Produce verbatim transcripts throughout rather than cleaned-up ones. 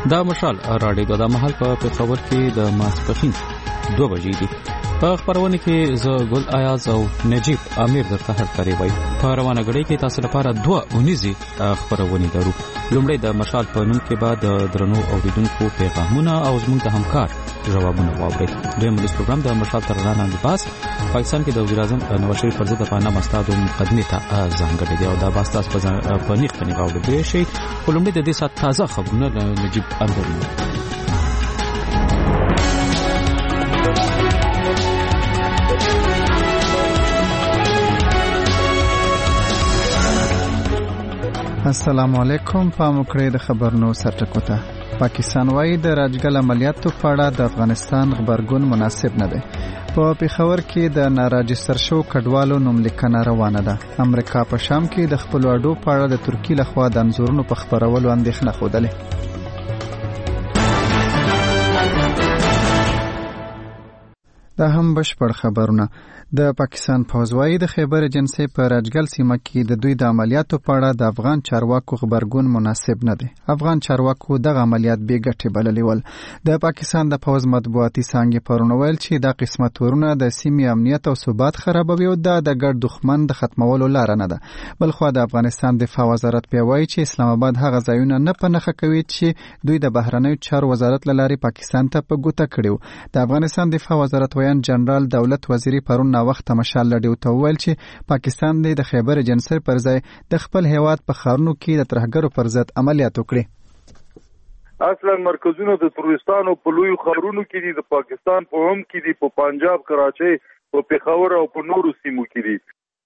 دا مشال راډیو د محل په پېښور کې د ماسپښین دوه بجې دي. په خبرونه کې زه ګل ایاز او نجیب امیر درته هرکاري وای. په روانه غړي کې تاسو لپاره دوه اونیزي خبرونه درو. لومړی د مشال په نوم کې بعد درنو اوریدونکو پیغامونه او زموږ د همکار جوابونه واورئ. دویم د پروګرام د مشال تر رانه د باس پاکستان کې د وزیر اعظم نواز شریف پر ضد په نامه استاد مقدمه ته ځانګړی دی او دا باس تاسو په نیخ په نیغاو دی شي. ولومړی د دې سات تازه خبرونه نجیب امیر. السلام علیکم. په مکړې د خبرونو سرټکوته. پاکستان وايي د راجګل عملیاتو په اړه د افغانستان خبرګون مناسب نه دی. په پیښور کې د ناراجستر شو کډوالو نوملیکنه روانه ده. امریکا په شام کې د خپل اډو په اړه د ترکی لخوا د انځورونو په خبرولو اندېښنه خوده. دا هم بشپړ خبرونه. د پاکستان پوځ وايي د خیبر ایجنسی په راجګل سیمه کې د دوی د عملیاتو په اړه د افغان چارواکو خبرګون مناسب نه دی. افغان چارواکو دغه عملیات بې ګټې بللي ول. د پاکستان د پوځ مطبوعاتي څانګې پرون ویل چې دا قسمه تورونه د سیمې امنیت او ثبات خرابوي او دا د ګډ دښمن د ختمولو لار نه ده. بلخو د افغانستان دفاع وزارت بیا وايي چې اسلام آباد هغه ځایونه نه پنهخه کوي چې دوی د بهرنیو چارو وزارت لاري پاکستان ته په ګوته کړیو. د افغانستان دفاع وزارت ویان جنرال دولت وزیری پرون وخت مشال لډیو ته ویل چې پاکستان د خیبر ایجنسی پر ځای د خپل هیواد په خارونو کې د ترهګرو پر ضد عملیات وکړي. اصلا مرکزونه د تروریستانو په لوی خارونو کې دي، د پاکستان په هم کې دي، په پنجاب، کراچۍ، په پېښور او په نورو سیمو کې دي.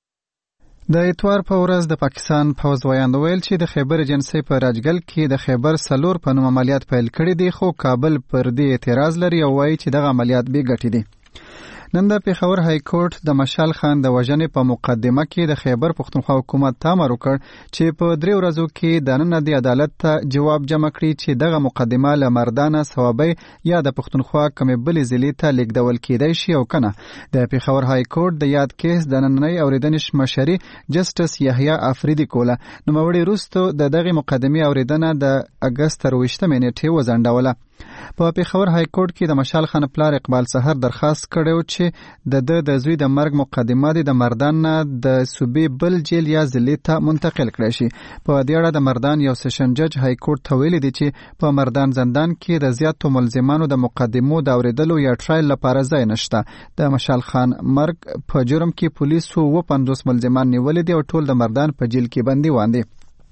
د اتوار په ورځ د پاکستان پوځ ویاند ویل چې د خیبر ایجنسی په راجګل کې د خیبر سلور په نوم عملیات پیل کړي دي، خو کابل پر دې اعتراض لري او وایي چې دغه عملیات بې ګټې دي. نن د پېښور های کورټ د مشال خان د وژنې په مقدمه کې د خیبر پښتونخوا حکومت ته امر وکړ چې په درې ورځو کې د نن د عدالت ته جواب جمع کړي چې دغه مقدمه له مردانه ثوابي یا د پښتونخوا کومې بلې ضلعې ته لیږدول کېدای شي او کنه. د پېښور های کورټ د یاد کیس د نننۍ اورېدنې مشري جسټس یحیی افریدي کوله. نوموړي وروسته د دغه مقدمې اورېدنه د اګست تر اوویشتمې نیټې وځنډوله. په پېښور های کورټ کې د مشال خان پلار اقبال سحر درخواست کړو چې د د د زوی د مرګ مقدمه د مردان نه د صوبې بل جیل یا ضلع ته منتقل کړي شي. په دې اړه د مردان یو سیشن جج های کورټ ته ویلي دی چې په مردان زندان کې د زیاتو ملزمانو د مقدمو د اوریدلو یا ټرایل لپاره ځای نشته. د مشال خان مرګ په جرم کې پولیسو اووه پنځوس ملزمان نیولي دي او ټول د مردان په جیل کې بندي واندي.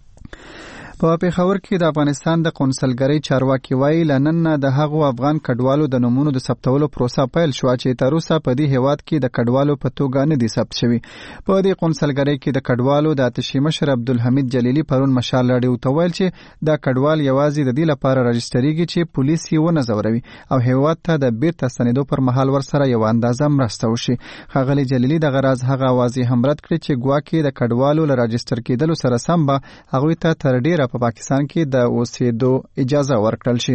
په پېښور کې د افغانستان د قونسلګرۍ چارواکي وایي لنن د هغو افغان کډوالو د نومونو د ثبتولو پروسه پیل شو چې تر اوسه په دې هیواد کې د کډوالو په توګه نه دي ثبت شوي. په دې قونسلګرۍ کې د کډوالو د آتشي مشر عبدالحمید جلیلی پرون مشال لډیو ته ویل چې دا کډوال یوازې د دې لپاره راجستریږي چې پولیس یې ونه ځوروي او هیواد ته د بیرته ستنېدو پر مهال ورسره یو اندازه مرسته وشي. ښاغلي جلیلی دغه راز هغه واضح هم رد کړی چې ګواکې د کډوالو له راجستر کېدلو سره سم به هغوی ته تر ډیره په پاکستان کې د اوسېدو اجازه ورکړل شي.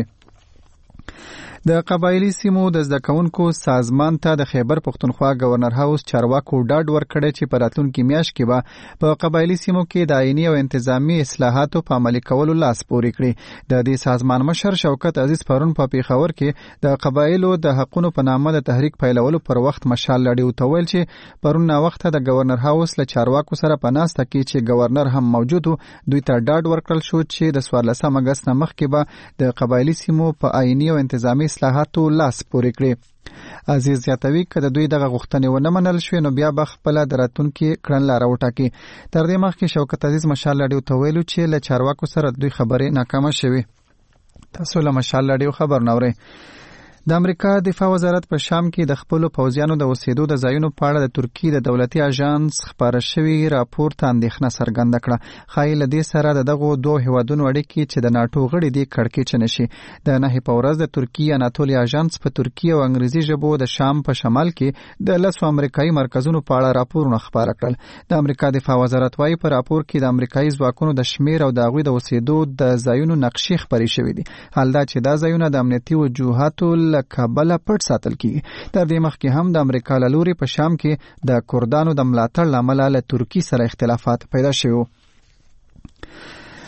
د قبایلی سیمو د زده کوونکو سازمان ته د خیبر پښتونخوا گورنر هاوس چارواکو ډاډ ورکړی چې په راتلونکي میاشت کې به په قبایلی سیمو کې د آئیني او انتظامی اصلاحاتو په عملي کولو لاس پورې کړي. د دې سازمان مشر شوکت عزیز پرون په پېښور کې د قبایلو د حقونو په نامه د تحریک پیلولو پر وخت مشال لډیو ته ویل چې پرون نا وخت د گورنر هاوس له چارواکو سره په ناسته کې چې گورنر هم موجود و دوی ته ډاډ ورکړل شو چې د څوارلسم اګست نه مخکې به د قبایلی سیمو په آئیني او انتظامی اصلاحاتو لاس پورې کړي. عزیز زیاتوي که د دوی دغه غوښتنې ونه منل شوې نو بیا به خپله د راتلونکي کړنلاره وټاکي. تر دې مخکې شوکت عزیز مشال لډیو ته ویلو چې له چارواکو سره دوی خبرې ناکامه شوې. تاسو له مشال لډیو خبر نه اورئ. د امریکا دفاع وزارت په شام کې د خپلو پوځیانو د اوسېدو د ځایونو په اړه د ترکیې د دولتي اژانس خپاره شوي راپور ته اندېښنه څرګنده کړه. ښایي له دې سره د دغو دوه هیوادونو اړیکې چې د ناټو غړي دي کړکېچنې شي. د نهې په ورځ د ترکیې اناتولیا اژانس په ترکي او انګریزي ژبو د شام په شمال کې د لسو امریکایي مرکزونو په اړه راپورونه خپاره کړل. د امریکا دفاع وزارت وایي په راپور کې د امریکایي ځواکونو د شمیر او د هغوی د اوسېدو د ځایونو نقشې خپرې شوې دي. حال دا چې دا ځایونه د امنیتي وجوهاتو له کابله پټ ساتل کیږي. تر دې مخکې هم د امریکا له لوري په شام کې د کردانو د ملاتړ له امله له ترکیې سره اختلافات پیدا شوي.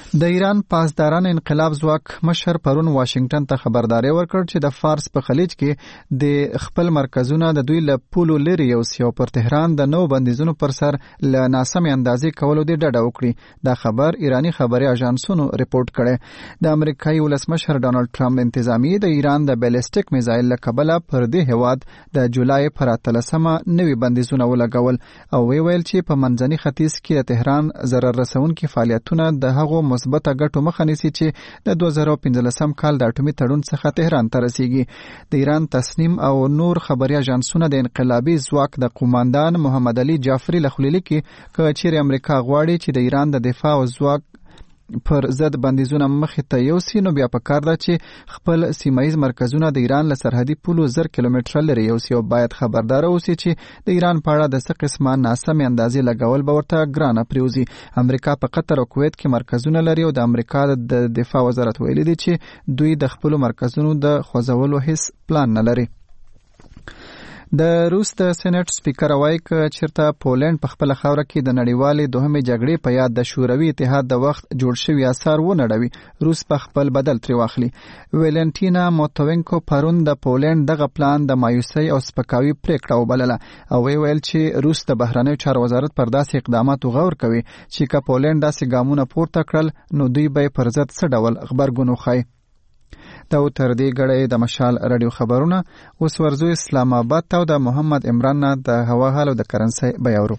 د ایران پاسداران انقلاب ځواک مشر پرون واشنگټن ته خبرداري ورکړ چې د فارس په خلیج کې د خپل مرکزونه د دوی له پولو لري یو سیو پر تهران د نو بندیزونو پر سر له ناسم اندازې کولو د ډډه وکړي. دا خبر ایرانی خبري اژانسونو ریپورت کړي. د امریکایي ولسمشر ډانلډ ټرمپ انتظامیه د ایران د بیلسټیک میزایل له کبله پر دې هواد د جولای پر اتلسمه نوي بندیزونه ولګول او وی ویل چې په منځني ختیځ کې د تهران ضرر رسونکي فعالیتونه د هغو مثبته ګټو مخه نیسي چې د دوه زره پنځلسم کال د اټومي تړون څخه تهران ته رسیږي. د ایران تصنیم او نور خبري اژانسونه د انقلابي ځواک د قوماندان محمد علي جعفري لخلیلي کې کچېر امریکا غواړي چې د ایران د دفاع او ځواک پر ضد بندیزونه مخې ته یوسي نو بیا پکار ده چې خپل سیمایي مرکزونه د ایران له سرحدي پولو زر کیلومتره لري یوسي او باید خبردار اوسي چې د ایران په اړه د څه قسمه ناسم اندازې لګول به ورته ګرانه پریوزي. امریکا په قطر او کویت کې مرکزونه لري او د امریکا د دفاع وزارت ویلي دی چې دوی د خپل مرکزونو د خوځولو هیڅ پلان نه لري. د روس د سېنات سپیکر وایي چې چیرته پولند په خپل خاوره کې د نړیوالې دوهمې جګړې په یاد د شوروي اتحاد د وخت جوړ شوی اثار ونړوي روس په خپل بدل ترې واخلي. ویلنټینا موتوینکو پرون د پولند دغه پلان د مایوسۍ او سپکاوي پریکړه وبلله او وی ویل چې روس د بهرنیو چارو وزارت پر داسې اقداماتو غور کوي چې که پولند داسې ګامونه پورته کړل نو دوی به پر ضد څه ډول غبرګون وښایي. دا تر دې غړې د مشال رادیو خبرونه اوس ورزو اسلام آباد ته د محمد عمران نه د هوا حال او د کرنسي بیاورو.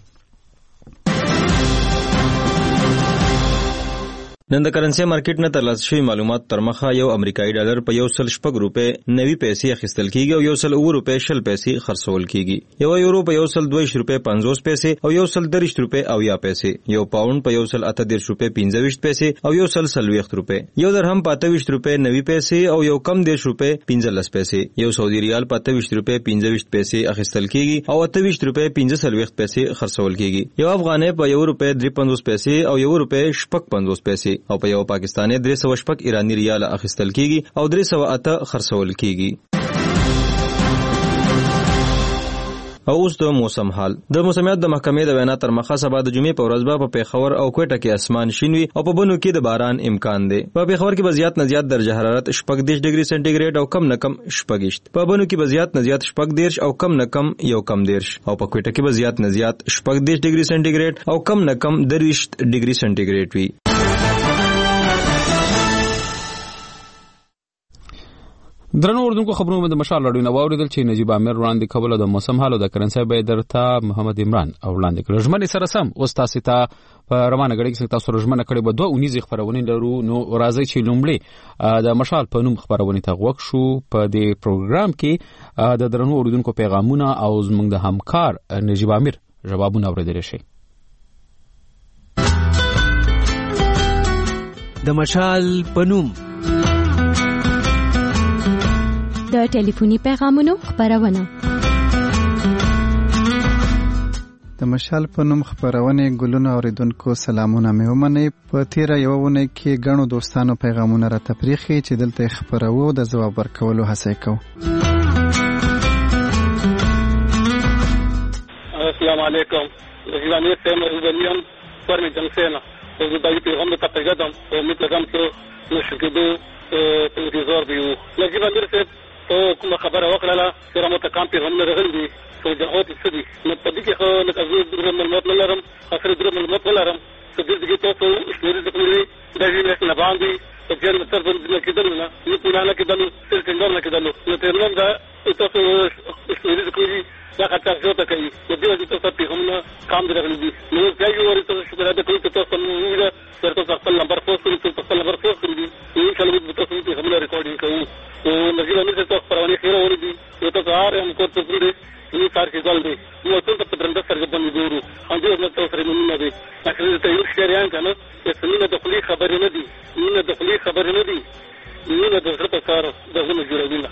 نن د کرنسي مارکیټ نه ترلاسه شوی معلومات تر مخه یو امریکایي ډالر په یو سل شپږ روپۍ نوي پیسې اخیستل کیږي او یو سل اوه روپۍ شل پیسې خرڅول کیږي. یو یورو په یو سل دوه روپۍ پنځوس پیسې او یو سل دریشت روپۍ او یا پیسې. یو پاوند په یو سل اته دېرش روپۍ پنځه ویشت پیسې او یو سل څلوېښت روپۍ. یو درهم په اته ویشت روپۍ نوي پیسې او یو کم دېرش روپۍ پنځلس پیسې. یو سعودي ریال په اته ویشت روپۍ پنځه ویشت پیسې اخیستل کیږي او اته ویشت روپۍ پنځه څلوېښت پیسې خرڅول کیږي. یو افغانۍ په یو روپۍ درې پنځوس پیسې او یو روپۍ شپږ پنځوس پیسې او په یو پاکستاني درې سوه شپږ ایرانی ریال اخیستل کیږي او درې سوه اته خرڅول کیږي. او اوس د موسم حال. د موسمیات د محکمې د وینا تر مخه سبا د جمعې په ورځ به په پیښور او کوټه کې اسمان شین وي او په بنو کې د باران امکان دی. په پیښور کې به زیات نه زیات درجه حرارت شپږ دېرش ډیګري سانتي ګریډ او کم نه کم شپږ. په بنو کې به زیات نه زیات شپږ دېرش او کم نه کم یو کم دېرش او په کوټه کې به زیات نه زیات شپږ دېرش ډیګري سانتي ګریډ او کم نه کم درویشت ډیګري سانتي ګریډ وي. درنو اردوونکو خبرونه د مشال راډیو نه واوریدل چې نجیب امیر وړاندې کول د موسم حال او د کرنسي به درته محمد عمران او وړاندې کړ. ژمنې سره سم اوس تاسو ته په روانه غړي کې تاسو ژمنه کړې به دوه اونیز خبرونه لرو نو راځي چې لومړی د مشال په نوم خبرونه ته وښ شو. په دې پروګرام کې د درنو اردوونکو پیغامونه او زموږ د همکار نجیب امیر جوابونه اوریدل شي. د مشال په نوم د ټلیفوني پیغامونو خبرونه. د مشال په نوم خبرونه ګلونه اوریدونکو سلامونه مې ومنئ. په تیره یوه اونۍ کې ګڼو دوستانو پیغامونه راته پریښي چې دلته خبرو د جواب ورکولو هڅه کوو. السلام علیکم. زیرانی سیم رزدلیان فرمی جنسینا زدایی پیغام تا پیغام امید لگم که نشکدو انتظار بیو. نجیب امیر سیم تو کومه خبره وکړه چې را متقام پیغامونه راغلي دي چې جهاد څه دي نو په دې کې خو لکه زه د معلومات نه لرم اخر د معلومات نه لرم چې دې کې تاسو شمیرې د کومې د دې نه باندې چې جن تر باندې کېدل نه یو پلان کېدل چې څنګه نه کېدل نو ته نن دا تاسو شمیرې د کومې دا خاطر جوړه کوي چې دې تاسو پیغامونه کام درغلي دي نو ځای یو ورته شمیرې د کومې تاسو نو تاسو خپل نمبر پوسټ کړئ تاسو خپل نمبر پوسټ کړئ ان شاء الله تاسو پیغامونه ریکارډینګ کوو. تو نجیب امیر سے تو پروانی خیر ہو رہی تھی یہ تو آ رہے ہم کو تو پورے یہ کار کی گل دی وہ تو تب درندہ سر بن دور ہم جو میں تو سر نہیں دے اخر تے یہ شریان کا نا کہ سنی دخلی خبر نہ دی یہ دخلی خبر نہ دی یہ دوسرے تو کار دغه جوړوي.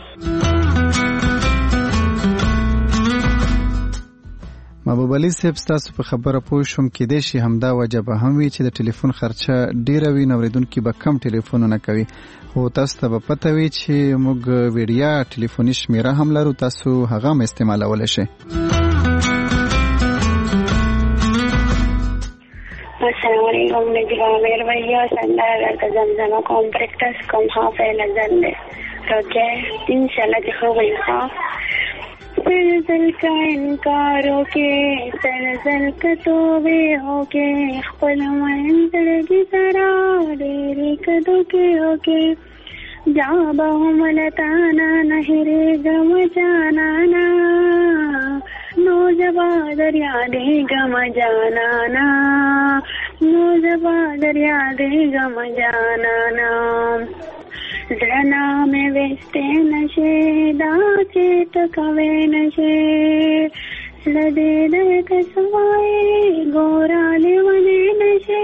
محبوب علي صاحب تاسو په خبره پوه شوم کې د شي همدا وجبه هم وی چې د ټلیفون خرچه ډیره وي نو ورېدونکو به کم ټلیفونونه کوي خو تاسو ته به پته وي چې موږ ویډیا ټلیفوني شمیره هم لرو تاسو هغه هم استعمالولی شئ. السلام علیکم نجیب عامر भैया संडा का जमजमा कॉम्प्लेक्स कम हाँ पहले जल्दे रोके इंशाल्लाह की हो गई हाँ सलसल का इनकारों के सलसल का तोबे हो के खपल मंजर की तरह देरी कदों के हो के जाबा मलताना नहरे गम जाना ना नौजवा दरिया दे गम जाना ना नौजवा दरिया दे गम जाना ना जना में वेस्ते नशे दाचे तो कवे नशे लदे दे कसवाए गोराले वने नशे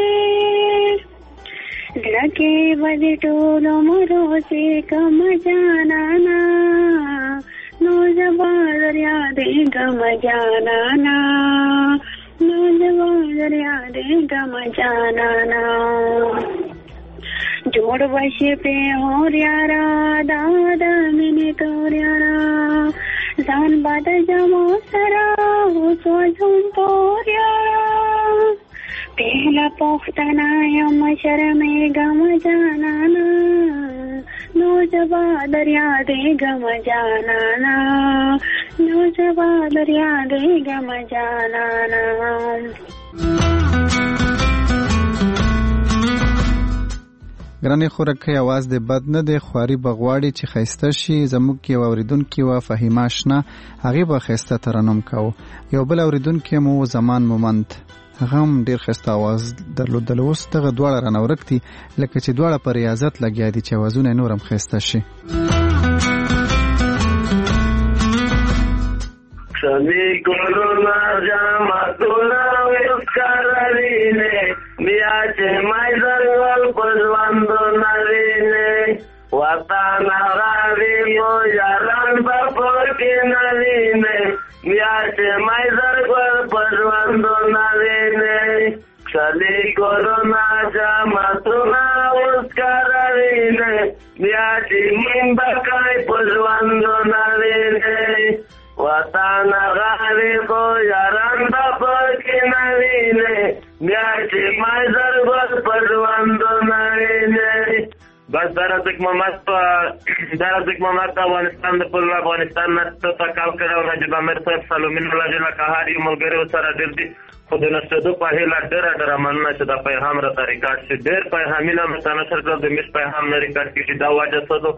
लगे बजे टोलो मरो से कम जाना ना नौजवा दरिया दे गम जाना ना नौजवा दरिया दे गम जाना ना जोड़ बशे पे हो यारा दादा मैंने तो यारा जान बाद जमो सरा हो तो झुम तो यारा पहला पोख्तना यम शर्मे गम जाना ना नौजवा दरिया दे गम जाना ना नौजवा दरिया दे गम जाना ना ګرانې خورکې आवाज دې بد نه دی خواري بغواړي چې خيسته شي زموږ کې اوریدونکو وا فهیمه آشنا هغه به خيسته ترنم کاو یو بل اوریدونکو مو زمان مومند هغه هم ډیر خيسته आवाज درلودل اوس دغه دواړه رانورکتي لکه چې دواړه پر ریاضت لګیا دي چې आवाजونه نورم خيسته شي सभी कोरोना जामा तोला विस्काररीने मियाचे मायदरवल पजवांदो नरीने वाताना रावी मोजारान बापर के नरीने मियाचे मायदरवल पजवांदो नरीने सभी कोरोना जामा तोला विस्काररीने मियाचे मिंबकाय पजवांदो नरीने वाताना गावी को यारान बापर के नरीने म्याचे मायदर बस परवांदो नरीने बस दरा तक ममत दरा तक ममत अफगानिस्तान द पुल अफगानिस्तान न तो तकाल करा न जब अमर सर सलोमिन लजना कहारी मलगरे सरा दिल्ली खुद नस्तदो पहला डरा डरा मनना सदा पैगाम रता रिकॉर्ड से देर पैगामिना मताना सरकार द मिस पैगाम न रिकॉर्ड की दावा जसदो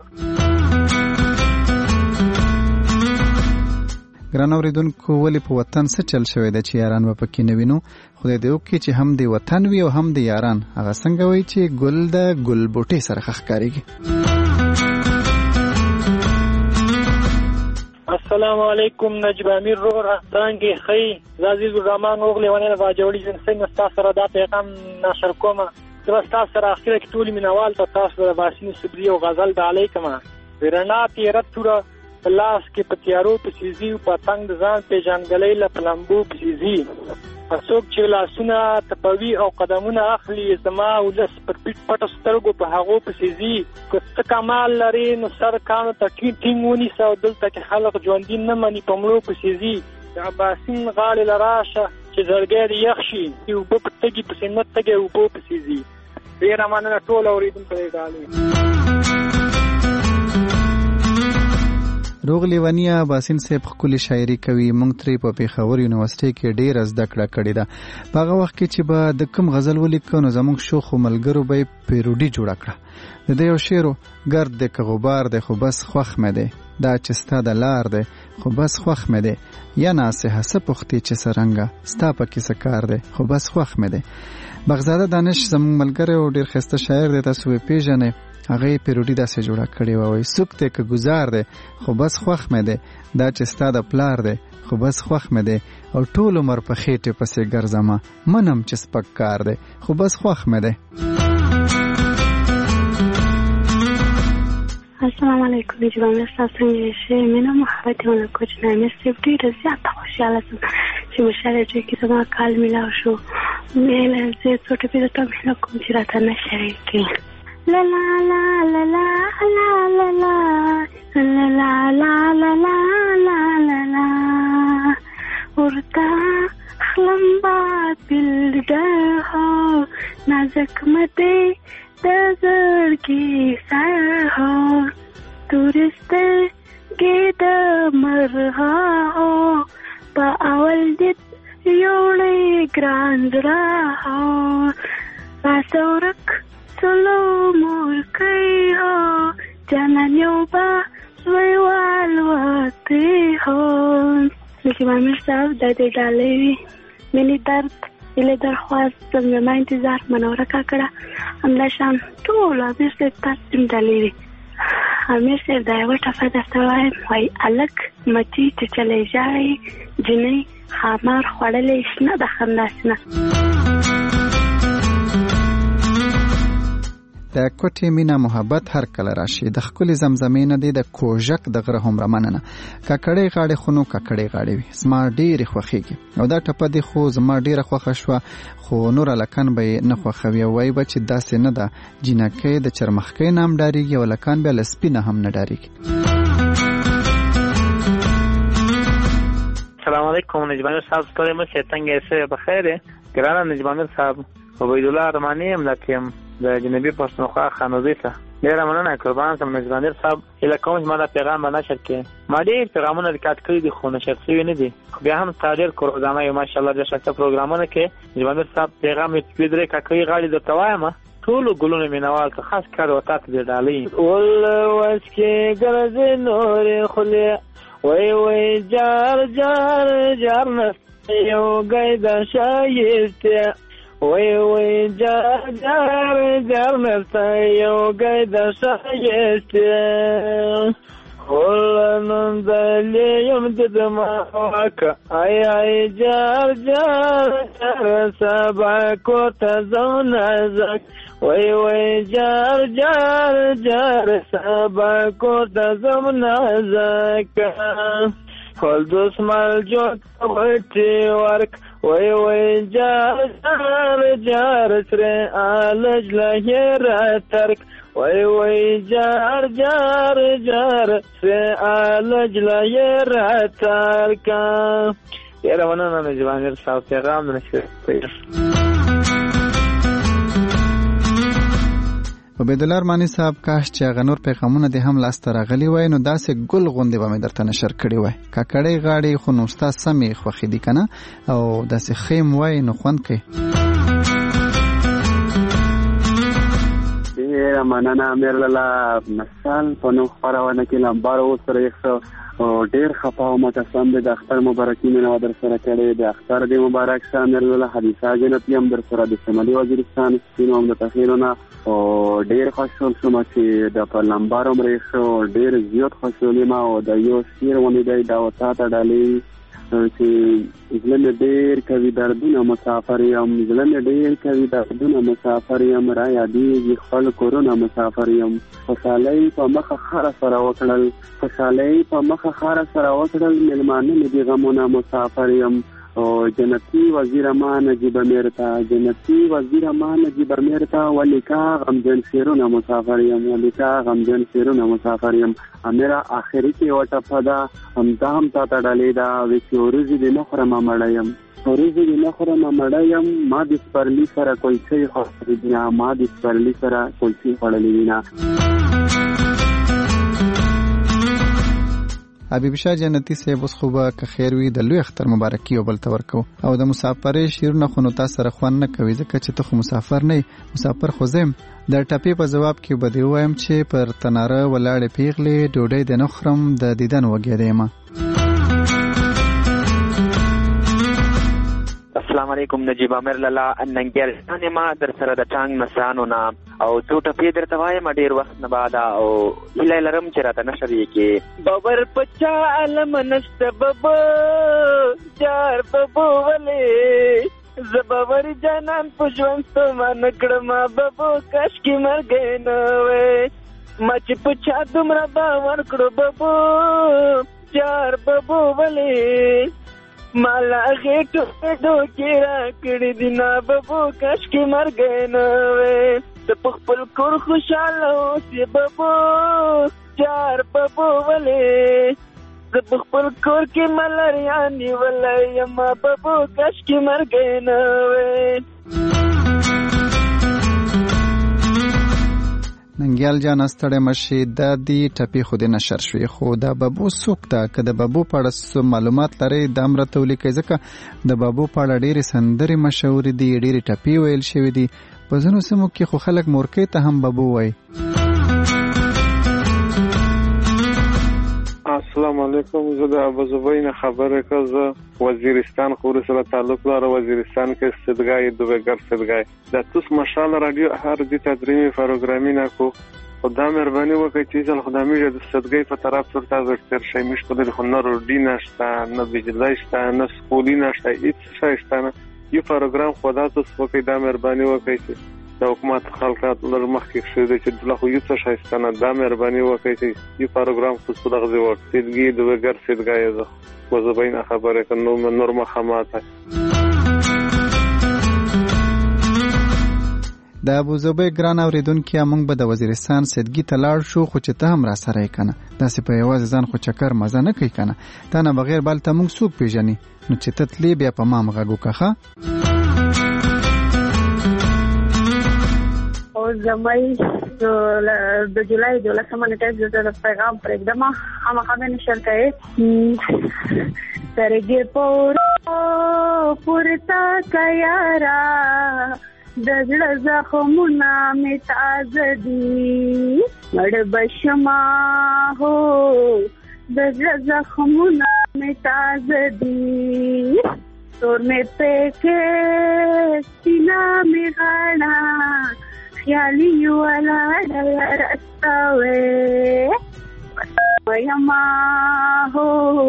ګران اوریدونکو ولې په وطن څه چل شوی دی چې یاران به پکې نه وینو خدای دې وکړي چې هم د وطن وي او هم د یاران هغه څنګه وایي چې ګل د ګل بوټي سره ښکارېږي السلام علیکم نجیب امیر رو رحمتانگی خی عزیز الرحمن اوغلی ونه واجوړي جنسي نستا سره دا پیغام نشر کوم تاسو سره اخیره کې ټول مینوال ته تاسو د باسین صبری او غزل د علیکم ورنا تیرت تور لاس کې پتیارو په سيزي او پتنګ د ځان په جنګلې له پلمبو په سيزي اسوک چې لاسونه تپوي او قدمونه اخلي زما ولس پر پیټ پټ سترګو په هغه په سيزي که کمال لري نو سر کانو تکي ټینګونی سو دلته کې خلق ژوندۍ نه مني په مړو په سيزي د عباسین غالي لراشه چې زړګي یخشي او په پټګي په سنت تګي او په سيزي ډیر امانه ټول اوریدونکو ته غالي روغ لیوانیا باسین صاحب خپل شاعري کوي مونږ ترې په پیښور یونیورسيټي کې ډېر زده کړه کړې ده په هغه وخت کې چې به د کوم غزل ولیکو نو زموږ شوخ ملګرو به پیروډي جوړ کړه د دې یو شعر ګرد د غبار د خو بس خوخ مې ده دا چې ستا د لار ده خو بس خوخ مې ده یا ناسه سپختي چې سرنګا ستا پکې سکار ده خو بس خوخ مې ده بغزاده دانش زموږ ملګری او ډېر خسته شاعر دی تاسو یې پیژنئ هغه پیروډي داسې جوړه کړې و وای سوکته ک گزار ده خو بس خوخ مې ده دا چې ستا د پلار ده خو بس خوخ مې ده او ټول عمر په خېټه پسې ګرځما منم چې سپک کار ده خو بس خوخ مې ده السلام علیکم نجیب امیر صاحب څنګه یې مینه محبت ونه کوچ نه مې سپ ډېر زیاته خوشاله شوم چې مشاله چې زما کال ملاو شو مې له زه څوټه پیدا ته مې کوم چې راته نشي کې La la la la la la la la la la la la la la la la urta خلم باد بلډر هو نازک مته د زړګي سر هو تورست کې د مرغا هو په اول دې یوړې ګران زړه هو راسورک سلو مور کوي هو جانان یو با ویوال وتی هو لیکن امیر صاحب د دې ډالۍ منی درد اله درخواست څنګه ما انتظار منوره کاکړه همدا شان ټول امیر صاحب تاسو ډالۍ امیر صاحب دا یو ټفه درته وایم وای الک مچی چې چلې ځای جنې خامار خوړلې شنه د خنداسنه د کوټې مینا محبت هر کله راشي د خپل زمزمې نه دی د کوژک د غره هم رمننه ککړې غاړې خونو ککړې غاړې وي زما ډېرې خوښیږي او دا ټپه دی خو زما ډېره خوښه شوه خو نور لکان به نه خوښوي وای به چې داسې نه ده جنکې د چرمخکې نام ډاریږي او لکان به له سپینه هم نه ډاریږي. السلام علیکم نجمانیر صاحب ستوری مشه څنګه یې بخیره ګرانه نجمانیر صاحب عبیدالله ارمانی ام لکم د جنوبي پښتونخوا خانوزي ته ډیره مننه قربان سم نجمانیر صاحب اله کوم چې ما دا پیغام باندې نشر کړي ما ډیر پیغامونه ریکارډ کړی دي خو نشر شوی نه دي بیا هم تاریخ کورودانه یو ماشاءالله د شخصه پروګرامونه کې نجمانیر صاحب پیغام یې پیډره کاکړي غاړي د توایم ټول ګلونه مینوال که خاص کار وتا ته ډالۍ ول واسکه ګرځ نور خله وای وای جار جار جار نه یو ګیدا شایسته وای وای جار جار جار نه یو ګیدا شایسته ولنن دلیم ددما واکا ای ای جار جار جار سبا کو تزون زک وای وای جار جار جار سبا کو تزون زک خل دوس مال جو وټي ورک وای وای جار جار جار سر الج له ترک وای وای جار جار جار سه الج لا راتار کا یاره ونه نه جوانیر صاحب پیغام نشي عبیدالله ارمانی صاحب کاش چې غنور پیغامونه دې هم لاس ته راغلي وای نو داسې ګل غوندې به مې درته نشر کړي وای کاکړې غاړې خو نو ستا سمې خوښې دي که نه او داسې خیم وای نو خوند کوي ډیره مننه امیر لاله مثال په نوم خپرونه کې لمبار اوس سره یو ډیر خفه او متسم د اختر مبارکي مې نو در سره کړې د اختر د مبارک سره امیر لاله حدیثه جنتی هم در سره د شمالي وزیرستان سینو هم د تخیرونه او ډیر خوشحال شوم چې د په لمبار عمر شو ډیر زیات خوشحالي ما او د یو شیر ونی دی دا وتا ته ډالۍ چې زلم ډیر کوي دردونه مسافر یم زلم ډیر کوي دردونه مسافر یم را یادېږي خپل کورونه مسافر یم خوشحالۍ په مخه خره سره وکړل خوشحالۍ په مخه خره سره وکړل مېلمانه مې دي غمونه مسافر یم او جنتی وزیر امان نجیب میرتا جنتی وزیر امان نجیب میرتا ولیکا غمجن شیرونه مسافر یم ولیکا غمجن شیرونه مسافر یم امیرا آخری کې وټه پدا هم دام تا تړلې دا وچورزي د نخره ما مړایم ورزي د نخره ما مړایم ما د سپرلی سره کلچې خورې دي ما د سپرلی سره کلچې خورلې دي حبیب شاه جنتی صاحب اوس خو به که خیر وي د لوی اختر مبارکي یو بل ته ورکو او د مسافرۍ شعرونه خو نو تا سره خوند نه کوي ځکه چې ته خو مسافر نه مسافر خو زم د ټپې په جواب کې به دی وایم چې پر تناره ولاړې پیغلې ډوډۍ د نخرم د دیدن وګیدې ما السلام علیکم نجیب امیر لاله ننګر ما در سره د ټانګ مسانو نا او څو ټپې درته وایم ډیر وخت نه بعد او هیله لرم چې راته نشر یې کې باور پچا علم نشته بابا جار بابا ولې زباور جانان په ژوند ستومه نکړم بابا کاش کې مرګ نه وې ما چې پچا دومره باور کړو بابا جار بابا ولې مالا غیټو ډوکی را کړی دی نا بابو کاش کې مرګ نه وې ته په خپل کور خوشاله اوسې بابو جار بابو ولې زه په خپل کور کې ملاریا نیولی یم ببو کش کې مرګی نه وی. ننګیال جان ستړی مشي دا دی ټپي خو دې نشر شوي خو دا بابو څوک ده که د بابو په اړه معلومات لرئ دا هم راته ولیکئ ځکه د بابو په اړه ډېرې سندرې مشهورې دي ډېرې ټپي ویل شوي دي په ځینو سیمو کې خو خلک مورکۍ ته هم بابو وایي. السلام علیکم زه د ابوظبي نه خبره کوم زه وزیرستان خو سره تعلق لرم وزیرستان کې استدګای دوبګر استدګای د توس مشال رادیو هر دي تدریمي پروګرامینه کو خدای مهرباني وکړي چې ځل خدای مې د استدګای په طرف تر تر شي مش په خو نه روډي نشته نه بجلی شته نه سکولي نشته هیڅ شي شته یو پروګرام خدای تاسو وکړي د مهرباني وکړي چې د حکومت خلکات لر مخکې شوی دی چې دغه خو یو څه شایستانه دا مهرباني وکړي چې یو پروګرام خو څه دغه وخت سیدګي د وګر سیدګای زه وزبین خبره کنو نورمه خماته د ابوظبي ګران اوریدونکو موږ به د وزیرستان سیدګي ته لاړ شو خو چې ته هم را سره یې کنه داسې په یوازې ځان خو چکر مزه نه کوي کنه تا نه بغیر بل ته موږ څوک پیژني نو چې ته تلې بیا په ما مغږو کخه زمای د جولای د لسمه نیټه د پیغام پرېږدم خامخا مې نشر کړی ترګې پور پورتا کيارا د زړه زخمونه مې تازه دي مړ بشما هو د زړه زخمونه مې تازه دي تور مې پکې سینا مې غاړه خیالی والا رستاوے ویما ہو.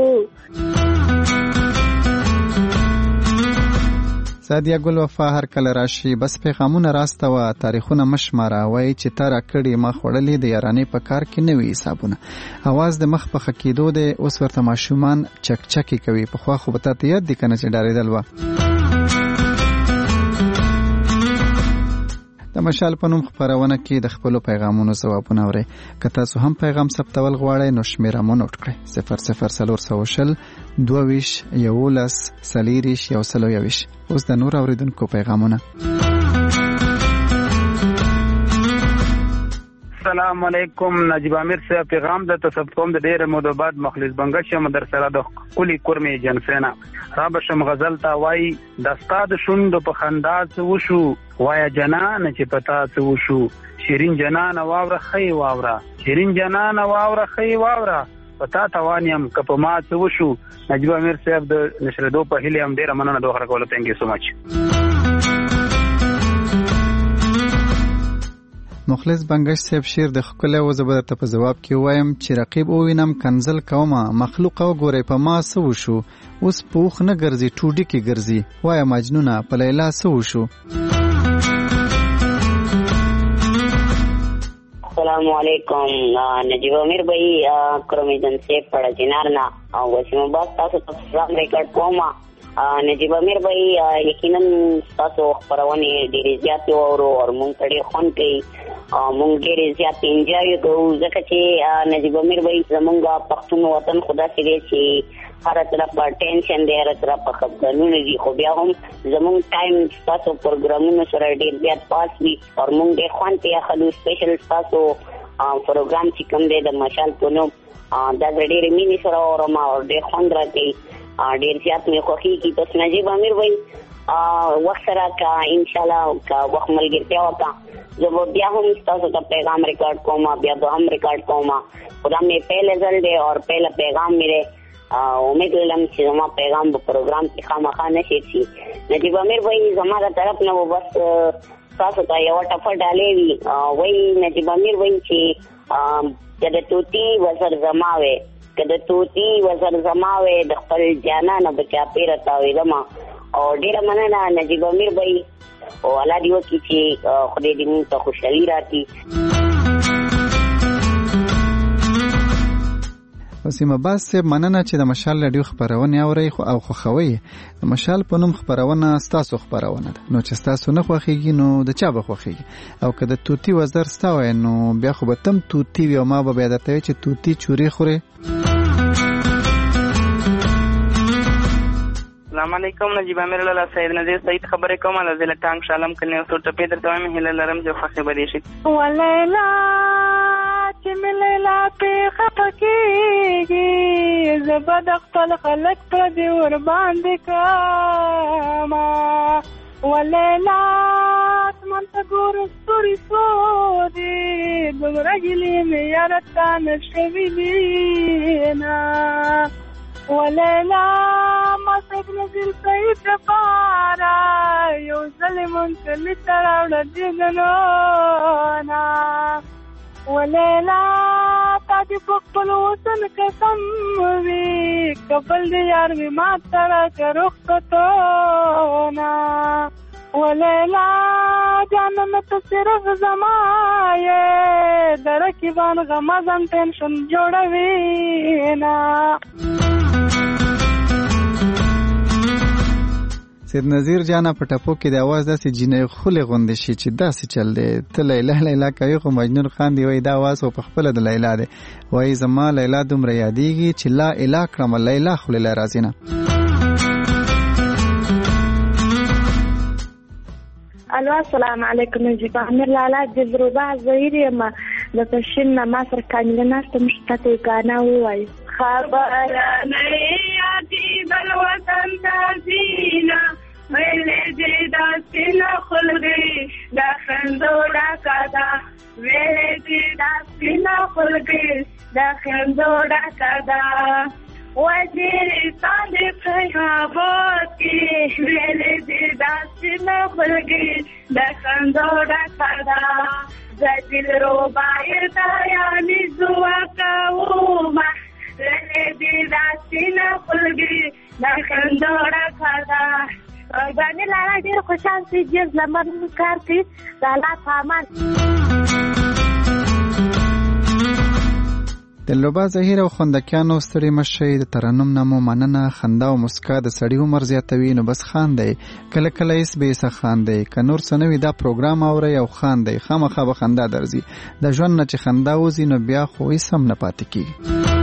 سادیا ګل وفا هر کله راشي بس پیغامونه راسته و تاریخونه مشماره وای چې تا را کړي ما خړلې د یارانې په کار کې نوې حسابونه اواز د مخ په خکېدو د اوس ورته ماشومان چک چکی کوي په خوا خو به ته یاد دي کنه چې ډارېدل و. د مشال په نوم خبرونه کې د خپل پیغامونو ځوابونه اورئ که تاسو هم پیغام ثبتول غواړئ نو شمیره مو نوٹ کړئ صفر صفر څلور سوه شل دوه ویشت یولس څلېرویشت یو سل او یوویشت. اوس د نور اوریدونکو پیغامونه. السلام علیکم نجیب امیر صاحب پیغام د تصفت کوم د ډیره مودو بعد مخلص بنگش یم در سره د کلی کورمه جنسینا رابشم غزل تا وای د استاد شوند په خنداز وشو وای جنان چې پتا څه وشو شیرین جنان واوره خی واوره شیرین جنان واوره خی واوره پتا توانیم کپ ما څه وشو. نجیب امیر صاحب د نشردو په هلي هم ډیره مننه دوه خبرو ته تhank you so much. مخلص بنگش صاحب شیر د خپل وزبر ته په جواب کې وایم چې رقیب او وینم کنزل کومه مخلوق او ګورې په ما سو شو اوس پوخ نه ګرځي ټوډي کې ګرځي وای مجنونه په لیلا سو شو. السلام علیکم نجیب امیر بھائی کرومیدن سے پڑا جنارنا وسیم باز تاسو ته سلام ریکارډ کومه نجیب امیر بھائی یقینا تاسو خبرونه ډېرې زیاتې اورو او مونږ ته ډېر خوند کوي مونږ ډېرې زیاتې انجوای کوو ځکه چې نجیب امیر بھائی زمونږ پښتون وطن خدا سره چې هر طرف ټینشن دی هر طرف خبرونه دي خو بیا هم زمونږ ټایم تاسو پروګرامونو سره ډېر زیات پاس وي او مونږ ډېر خوند یې اخلو سپیشل تاسو پروګرام چې کوم دی د مشال په نوم دا ډېر مینې سره اورم او ډېر خوند راکوي ډیر زیات مې خوښي کی بس نجیب امیر وای وخت سره کا ان شاء الله کا وخت ملګرتیا وکا زه بیا هم تاسو ته پیغام ریکارډ کوم بیا به هم ریکارډ کوم خدا مې پہلے ځل دی او پہلا پیغام میرے امید لرم چې زما پیغام په پروګرام کې خامخا نشي شي. نجیب امیر وای زموږه طرف نه بس تاسو ته یو ټفر ډالې وی وای نجیب امیر وای چې کله توتی وزر زماوي کله توتی وزر زماوي د خپل جانان بچا پیر تاوي لما او ډیره مننه نجیب امیر بھائی او الله دې وکړي چې خدای دې موږ ته خوشحالي راکړي. وسیم عباس صاحب مننه چې د مشال رادیو خبرونه اوري خو او خوښوي د مشال په نوم خبرونه ستاسو خبرونه ده نو چې تاسو نه خوښيږي نو د چا به خوښيږي او که د توتی وزر ستاوي نو بیا خو به تم توتی و ما به بیا درته چې توتی چوري خوري. السلام علیکم نجیب امیر لاله سید نذیر سید خبرې کوم له ضلع ټانګ شالم کلنی او څو ټپې درته وایم هیله لرم چې خوښې به دې شي. ولیلا چې مې لیلا پې خفه کېږي زه به د خپل خلک پردي ورباندې کړمه. ولیلا اسمان ته ګورو ستوري سودې دومره ګیلې مې یاره تا نه شوي دینه. ولیلا ما سید نذیر سید دپاره یو ځلې منتلي ته راوړه دیدنونه. ولیلا تا دې په خپل وطن قسم وي کفل دې یار مې ما ته راکړه رخصتونه. ولیلا جانانه ته صرف زما یې د رقیبان غمازم ټینشن جوړوي نه. سید نذیر جانا په ټپو کې د आवाज داسې جنې خولې غوندې شي چې داسې چل دی ته لیلا لیلا کوي خو مجنون خان دی وای دا आवाज خو په خپله د لیلا دی وای زما لیلا دومره یادېږي چې لا اله کړم لیلا خو لیلا راځي نه. الو السلام علیکم نجیب امیر لاله جزروبه ظهیر یم د پښین نه ما سره کامله ناسته مشتته ګانا ووایي. خبره نه یادې بل وطن ته ځینه ویلې دې داسې نه خلګې د خندو ډکه ده ویلې دې داسې نه خلګې د خندو ډکه ده. وزیرستان دې فیضاباد کې ویلې دې داسې نه خلګې د خندو ډکه ده. زه دلربا ته یانې زوه کومه ویلې دې داسې نه خلګې د خندو ډکه ده. باندې لاله ډېر خوشحال شي جز لمر کار کوي د الله په امان. دلربا ظهیر او خوندکیانو ستړي مشئ د ترنم نه مو مننه. خندا او مسکا د سړي عمر زیاتوي نو بس خاندئ کله کله یې به څه خاندئ که نور څه نوي دا پروګرام اورئ او خاندئ خامخا به خندا درځي. د ژوند نه چې خندا وځي نو بیا خو هیڅ هم نه پاتې کېږي.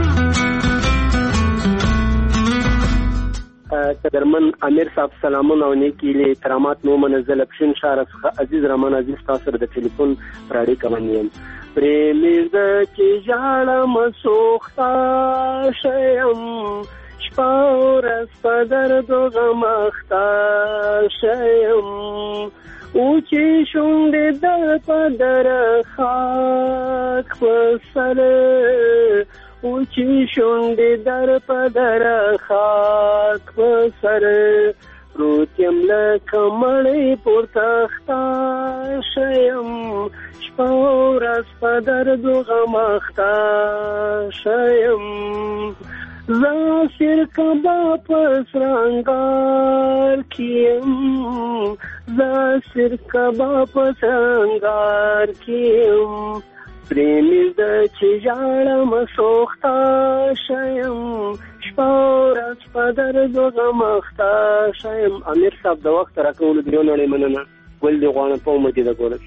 قدرمن امیر صاحب سلامونه او نیکی له احترامات نو منزل پښین شهر څخه عزیز رحمان عزیز تاسو سره د ټلیفون پراړي کوم پرېمېز چې ژړم سوخته شیم شپه ورځ په دردو غمخته شیم اوچې شونډې در په در خاک په سر اوچې شونډې در په در خاک په سر پروت یم لکه مړی پورته خته شیم شپه ورځ په دردو غمخته شیم. زه سر کبا په سرنګار کې یم زه سر کبا په سرنګار کې یم پرېمېز د چې ژړم سوخته شیم شپه ورځ په دردو غمخته شیم. امیر صاحب د وخت راکولو درېو نړۍ مننه. ګل دې غواړم په امید د ګورش.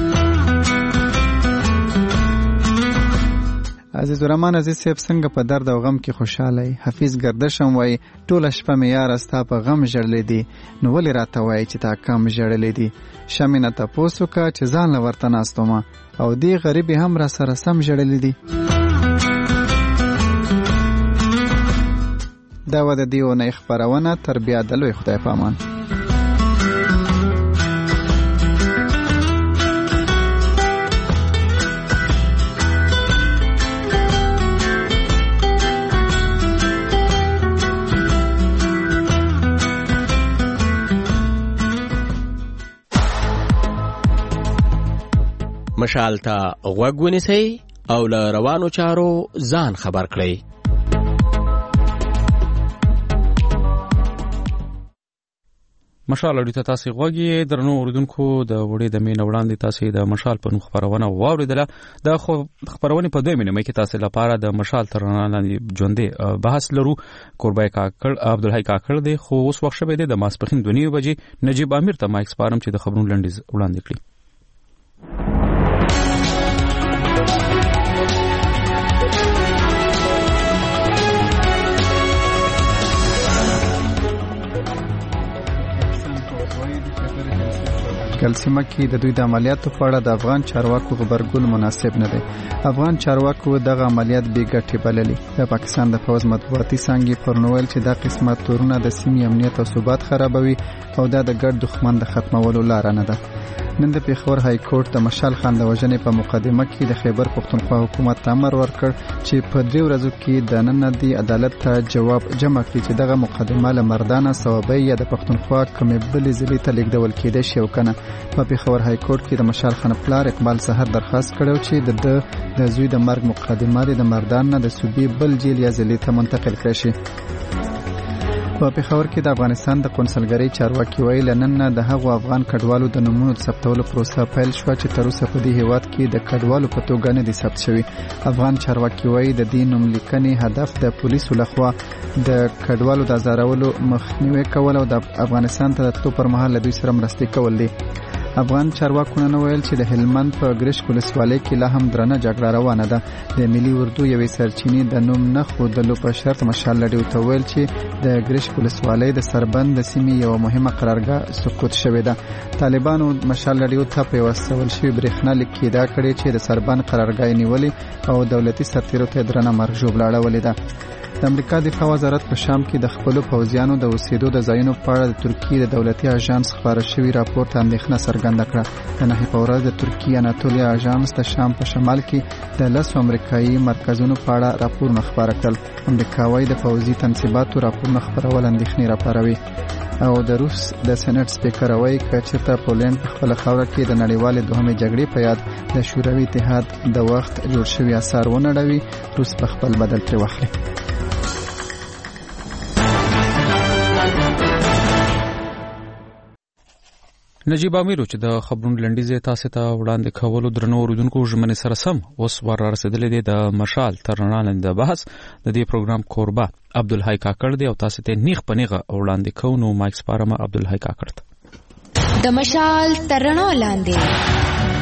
عزیز الرحمن عزیز صاحب څنګه په درد او غم کې خوشاله ای؟ حفیظ گردشم وای ټوله شپه مې یاره ستا په غم ژړلې دي نو ولې راته وایې چې تا کم ژړلې دي. شمې نه تپوس وکړه چې ځان له ورته ناست ومه او دې غریبې هم را سره سم ژړلې دي. دا وه د دې اونۍ خپرونه تر بیا د لوی خدای په امان. مشال ته غوږ ونیسئ او له روانو چارو ځان خبر کړئ. مشال اړیته تاسو غوږی درنو اوریدونکو د وړې د مین وړاندې تاسو د مشال په خبرونه واوریدله. د خبرونه په دوه مینه کې تاسو لپاره د مشال ترانه لاندې ژوندې بحث لرو. قربای کاکړ عبدالحی کاکړ دی خو اوس وخت شوه د ماسپخین دونی بجې نجیب امیر ته مایک سپارم چې د خبرونو لنډیز وړاندې کړي. راجګل سیمه کې د دوی د عملیاتو په اړه د افغان چارواکو خبرګون مناسب نه دی. افغان چارواکو دغه عملیات بې ګټې بللي. د پاکستان د پوز مطبوعاتي څانګې پرون ویل چې دا قسمه تورونه د سیمې امنیت او ثبات خرابوي او دا د ګډ دښمن د ختمولو لار نه ده. نن د پیښور های کورټ د مشال خان د وژنې په مقدمه کې د خیبر پښتونخوا حکومت ته امر ورکړ چې په دې ورځو کې د نن دی عدالت ته جواب جمع کړي چې دغه مقدمه له مردانه صوابۍ یا د پښتونخوا کومې بلې ضلعې ته لیږدول کېدای شي او کنه. په پیښور های کورټ کې د مشال خان پلار اقبال سحر درخواست کړو چې د د زوی د مرګ مقدمه د مردان نه د صوبې بل جیل یا ضلعې ته منتقل کړي شي. په پیښور کې د افغانستان د قونسلګرۍ چارواکي ویل نن د هغو افغان کډوالو د نومونو د ثبتولو پروسه پیل شو چې تر اوسه په دې هیواد کې د کډوالو په توګه نه دي ثبت شوي. افغان چارواکي وایي د دې نوم لیکنې هدف د پولیسو لخوا د کډوالو د ازارولو مخنیوي کول او د افغانستان ته د تلو پر مهال له دوی سره مرستې کول دي. افغان چارواکو نن ویل چې د هلمند په ګرشک ولسوالۍ کې لا هم درنه جګړه روانه ده. د ملي اردو یوې سرچینې د نوم نه ښودلو په شرط مشال لډیو ته ویل چې د ګرشک ولسوالۍ د سربند د سیمې یوه مهمه قرارګاه سقوط شوې ده. طالبانو مشال لډیو ته په یوه سول شوي برېښنا لیک کې ادعا کړې چې د سربند قرارګاه نیولې او دولتي سرتیرو ته درنه مرګ ژوبله اړولې ده. د امریکا دفاع وزارت په شام کې د خپلو پوځیانو د اوسېدو د ځایونو په اړه د ترکیې د دولتي اژانس خپاره شوي راپور ته اندېښنه څرګنده کړه. د نهې په ورځ د ترکیې اناتولیا اژانس د شام په شمال کې د لسو امریکایي مرکزونو په اړه راپورونه خپاره کړل. امریکا وايي د پوځي تنصیباتو راپورونه خپرول اندېښنې راپاروي. او د روس د سېنات سپیکر وایي چې چېرته پولند په خپله خاوره کې د نړیوالې دوهمې جګړې په یاد د شوروي اتحاد د وخت جوړ شوي اثار ونړوي، روس په خپل بدل ترې واخلي. نجیب امیرو چې د خبرونو لنډیزه تاسو ته وړاندې کولو درنو اوریدونکو ژمنې سره سم اوس ور رسیدلې دي د مشال تر رڼا لاندې بحث د دې پروګرام کوربه عبدالحی کاکړ دی او تاسو ته نیغ پنیغه وړاندې کوو. نو مایک سپارم عبدالحی کاکړ ته. د مشال تر رڼا لاندې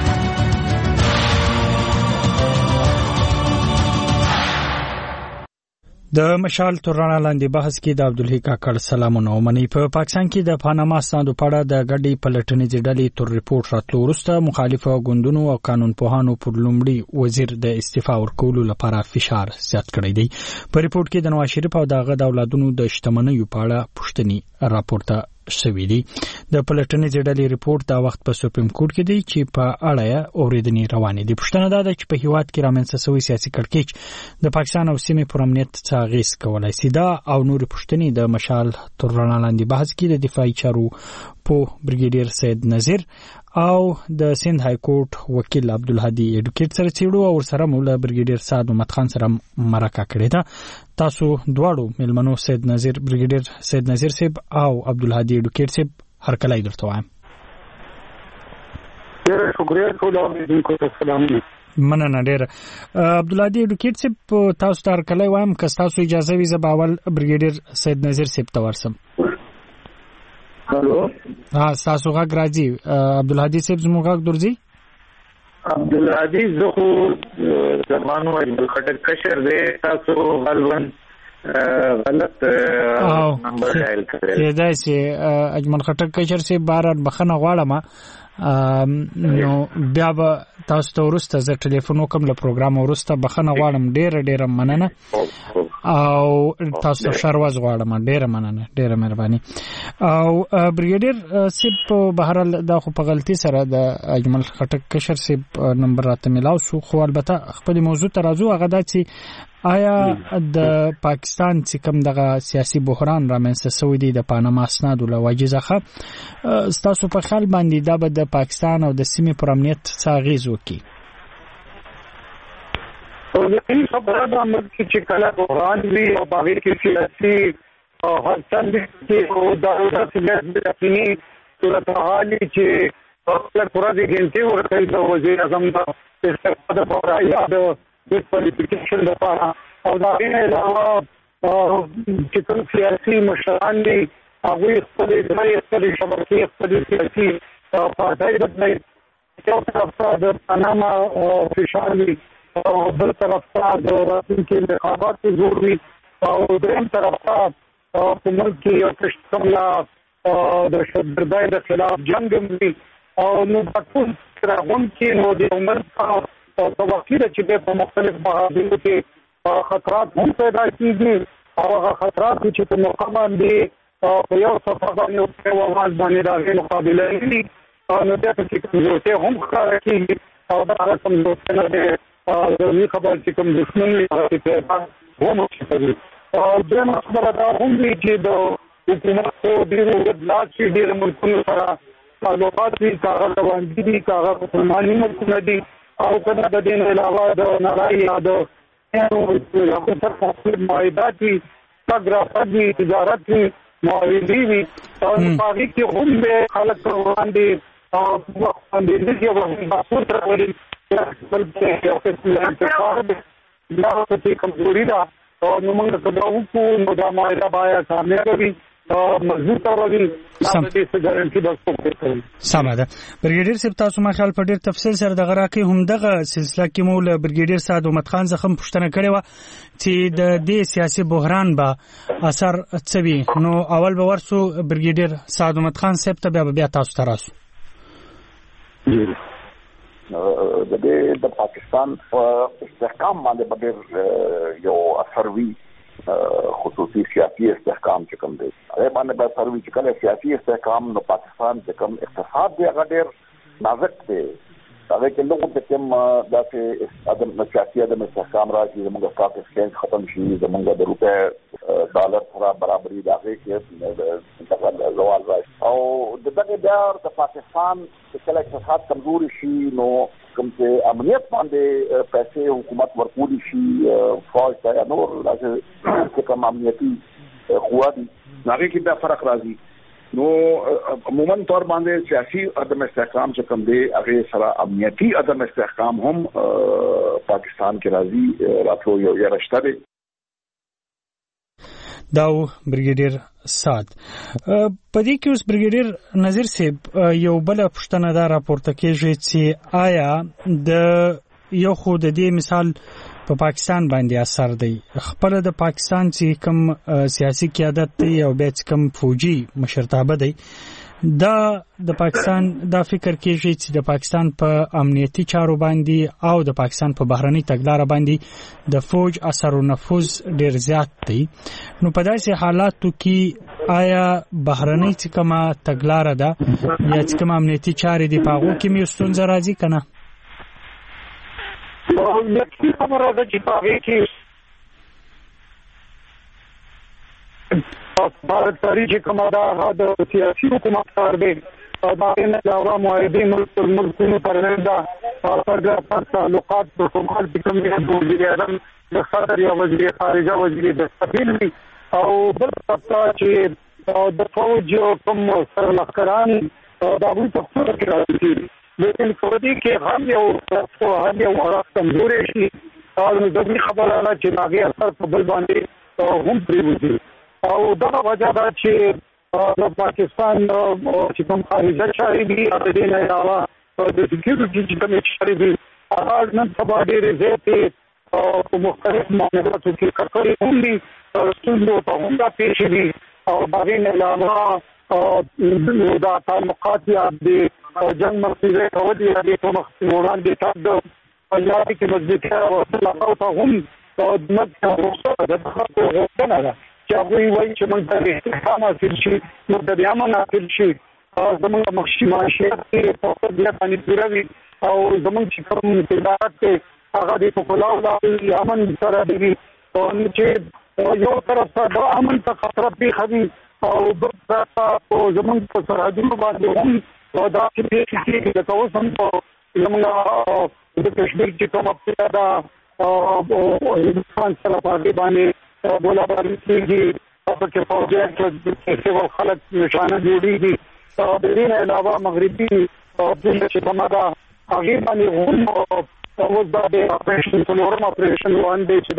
د مشال تر رڼا لاندې بحث کې د عبدالحی کاکړ سلامونه ومني. په پاکستان کې د پاناما سندو په اړه د ګډې پلټنې ډلې تر ریپورت راتلو وروسته مخالفه ګوندونو او قانون پوهانو پر لومړي وزیر د استعفا ورکولو لپاره فشار زیات کړی دی. په ریپورت کې د نواز شریف او دغه د اولادونو د شتمنیو په اړه پوښتنې راپورته شوې دي. د پلټنې ډلې ریپورت دا وخت په سپریم کورټ کې دی چې په اړه یې اورېدنې روانې دي. پوښتنه دا ده چې په هیواد کې رامنځته شوی سیاسي کړکېچ د پاکستان او سیمې پر امنیت څه اغېز کولای شي. دا او نور پوښتنې د مشال تر رڼا لاندې بحث کې د دفاعي چارو په بریګیډیر سید نذیر او د سند های کورټ وکیل عبدالهادي اډوکیټ سره چیرو او سره مولا بریګیډیر سعد محمد خان سره مرکه کړې ده. تاسو دواړو ملمنو سید نذیر بریګیډیر سید نذیر صاحب او عبدالهادي اډوکیټ صاحب هر کله درته وایم. ډېر شکریہ ټول اوریدونکو ته سلامونه. مننه ډېر. عبدالهادي اډوکیټ صاحب تاسو ته هر کله وایم که تاسو اجازه وي زه به اول بریګیډیر سید نذیر صاحب ته ورسم. هلو ها تاسو غږ راځي. عبدالهادي صاحب زموږ غږ درځي؟ عبدالهادي زه خو زمانو اجمل خټک کشر دی، تاسو غالبا غلط نمبر ډایل کړی. کېدای شي اجمل خټک کشر صاحب باران بخښنه غواړم. نو بیا به تاسو ته وروسته زه ټلیفون وکړم له پروګرام وروسته بخښنه غواړم. ډېره ډېره مننه او تاسو ته شرواز غواړم. ډېره مننه، ډېره مهرباني. او بریګیډیر صاحب بهرحال دا خو په غلطي سره د اجمل خټک کشر صاحب نمبر راته میلاو شو، خو البته خپل موضوع ته راځو. هغه دا چې آیا د پاکستان چې کوم دغه سیاسي بحران رامنځته شوی دی د پاناما اسنادو له وجې څخه ستاسو په خیال باندې دا به د پاکستان او د سیمې پر امنیت څه اغېز وکړي؟ یقیني خبره ده چې کله بحران وي او په هغې کې سیاسي حالت وي او دا داسې یقیني صورتحال وي چې خلک ورځې ګنټې ورکوي د وزیر اعظم د استعفا دپاره یا د ډسکوالیفیکیشن دپاره او د هغې نه علاوه چې کوم سیاسي مشران دي هغوی خپلې ډلې خپلې شبکې خپلې سیاسي پارټۍ بدلوي. یو طرف ته د پاناما فشار وي او بل طرف ته د راتلونکي انتخاباتو زور وي او درېیم طرف ته په ملک کې یو کشت کومله د شدګردۍ د خلاف جنګ هم وي او نو ټول راغون کې نو د عمر په توقیر چې په مختلف مهاجرو کې خطرات هم پیدا کیږي او هغه خطرات چې په موقع باندې په یو سفر باندې په واز باندې راغلي مقابله کوي نو دا چې کمزورتي هم ښکاره کیږي او دا هغه کمزورتي نه ده د خبر چې کوم دښمن لري په هم شي او د مسله دا هم دي چې د حکومت په ډیرو ودلاسي ډیرو ملکونو سره تعلقات دي کاغذ روان دي کاغذ مسلماني ملکونه دي او کله د دې علاوه د نړۍ یاد او یو څه په معاهدات دي تګرافت دي تجارت دي معاهدې دي او په دې کې هم به خلک روان دي او په دې کې به تاسو تر ورې بل څه یو څه انتخاب دا څه کمزوري ده او نو موږ ته دا وکړو نو دا معاهده باید کامیابه وي مضبوط اوروي سم سم ده برګیډیر صاحب تاسو ما خیال په ډیر تفصیل سره د غراکي هم دغه سلسله کې مول برګیډیر سعد احمد خان زخم پښتنه کړې و چې د دې سیاسي بحران به اثر څوي نو اول به ورسو برګیډیر سعد احمد خان صاحب ته بیا تاسو تراسو د دې د پاکستان په استحکام باندې ډېر یو اثر وی خصوصي سیاسي استحکام چې کوم دی هغه باندې به اثر وی چې کله سیاسي استحکام نو پاکستان چې کوم اقتصاد دی هغه ډېر نازک دی هغه کې نو د کوم داسې عدم سیاسي عدم استحکام راځي زموږ سټاک ایکسچینج ختم شي زموږ د روپے ډالر سره برابرۍ راغی چې دغه زوال راځي او دغه بیا د پاکستان چې کله اقتصاد کمزوري شي نو کوم چې امنیت باندې پیسې حکومت ورکولی شي فوج ته یا نور چې کوم امنیتي قوا دي هغه کې دا فرق راځي نو عموما طور باندې سیاسي عدم استحکام چې کوم دی هغه سره امنیتي عدم استحکام هم پاکستان کې راځي راتلو یو یا رشته دی داو برګیډیر سعد پدې کې اوس برګیډیر نظیر صاحب یو بل پښتنه دا راپورته کېږي چې آیا د یو خو د دې مثال په پاکستان باندې اثر دی خپل د پاکستان چې کوم سیاسي قیادت دی او بیا چې کوم فوجي مشرتابه دی دا د پاکستان دا فکر کېږي چې د پاکستان په امنیتي چارو باندې او د پاکستان په بهرني تګلارې باندې د فوج اثر او نفوذ ډیر زیات دی نو په داسې حالاتو کې آیا بهرني چې کومه تګلارې ده یا چې کومه امنیتي چارې دی په هغه کې مې ستونزه راځي کنه او یو خبره ده چې په هغه کې भारत तारीख कमा दा सियासी हुकूमत कर दे बाकी अलावा मुआहदे मुल्क मुल्कों परदा सरगा पर ताल्लुकात हुकूमत बिकम वज़ीर आज़म दफ्तर या वज़ीर खारिजा वज़ीर दस्तगीर भी और बलता कि द फौज कम सरलखरान दाबू तफ्तर कराई थी लेकिन सऊदी के हम यो तो हम यो और कमजोर है और जब खबर आला कि आगे असर कबल बांधे तो हम प्रीवुजी او دا وجه دا چې د پاکستان چې کوم خارجه چارې دي د دې نه علاوه د سکیورټي چې کوم چارې دي هغه نن سبا ډېرې زیاتې او مختلف معاملاتو کې کړکړې هم دي ستونزو ته هم دا پیښې دي او د دې نه علاوه دا تعلقات یا د جنگ مرکزي کول دي د کوم مخکوران دي تاسو په یاد کې مزدکه او صلاحو ته هم د مکه او د خلکو غوښتنه ده چاوي وای چې موږ د استحکام حاصل شي نو د بیا امن حاصل شي زموږ مخشماشیت په خپل بیا باندې پیروي او زموږ چې کوم تجارت ته هغه د پخلاو د امن سره دی او چې یو طرف ته د امن ته خطر پیښوي او بل طرف ته زموږ په سرحدونو باندې هم دا چې پیښې د توسم په زموږ د کشمیر چې کوم په دا او هندوستان سره په باندې بولا باری کیږي او چې فوجیان چې څو خلک نشانه جوړیږي او د دې علاوه مغربي او د چې کومه دا هغه باندې هم او د اپریشن څلورم اپریشن باندې چې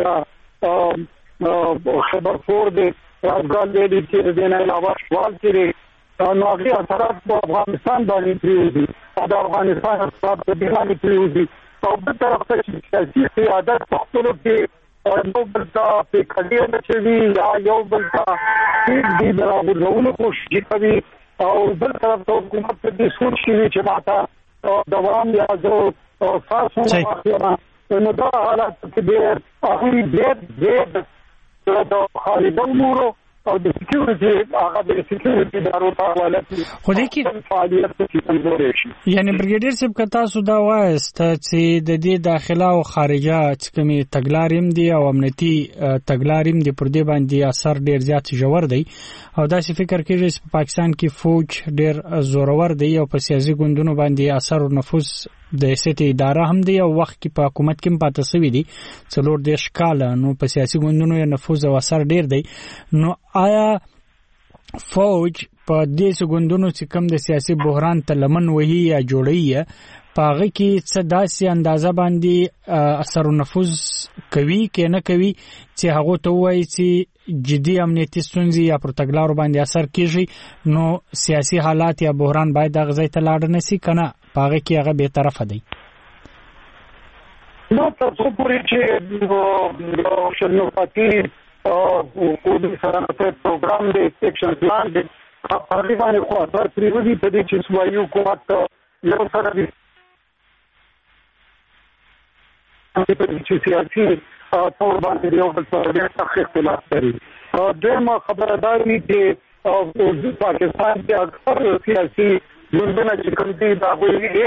دا خبر فور دی افغان دی چې د دې علاوه سوال کړي نو هغه اثرات په افغانستان باندې پریوزي او د افغانستان اثرات په دې باندې پریوزي او په طرف ته سیاسي قیادت په خپل کې یو بل ته په کډیر نشوي یا یو بل ته دې د راغورولو کوشش کوي او بل طرف ته حکومت په دې سوچ کې چې ماته دوام یا زه تاسو نه واخلم نو دا حالات چې ډېر هغوی ډېر ډېر د خالد امورو او د سکیورټي هغه د سکیورټي ادارو ته حواله کړي خو دې کې فعالیت کې کمزوري شي. یعنی برګیډیر صاحب که تاسو دا وایست چې د دې داخله او خارجه چې کومې تګلاریم دي او امنیتي تګلاریم دي پر دې باندې اثر ډېر زیات ژور دی او داسې فکر کېږي چې په پاکستان کې فوج ډېر زورور دی او په سیاسي ګوندونو باندې اثر او نفوذ د سیاسي اداره هم دی او وخت کې په حکومت کې هم پاتې شوی دي څلور دیرش کاله نو په سیاسي ګوندونو یې نفوذ او اثر ډېر دی. نو آیا فوج په دې ګوندونو چې کوم د سیاسي بحران ته لمن وهي یا جوړوي په هغه کې څه داسې اندازه باندې اثر او نفوذ کوي کې نه کوي چې هغه ته وایي چې جدي امنیتي ستونزې یا پر تګلارو باندې اثر کیږي نو سیاسي حالات یا بحران باید هغه ځای ته لاړ نه شي کنه په هغه کې هغه به طرفه دی. نو تاسو پوری چې یو شنو پاتې او د سره پروګرام دی ایکشن پلان دی په دې باندې خو اثر پریوزي په دې چې سوایو حکومت یو سره دی چې سیاسي تور باندې یو بل سره ډېر اختلاف لري. دغه خبره دا دی چې پاکستان کې اکثر سیاسي ګوندونه چې کوم دي دا وایي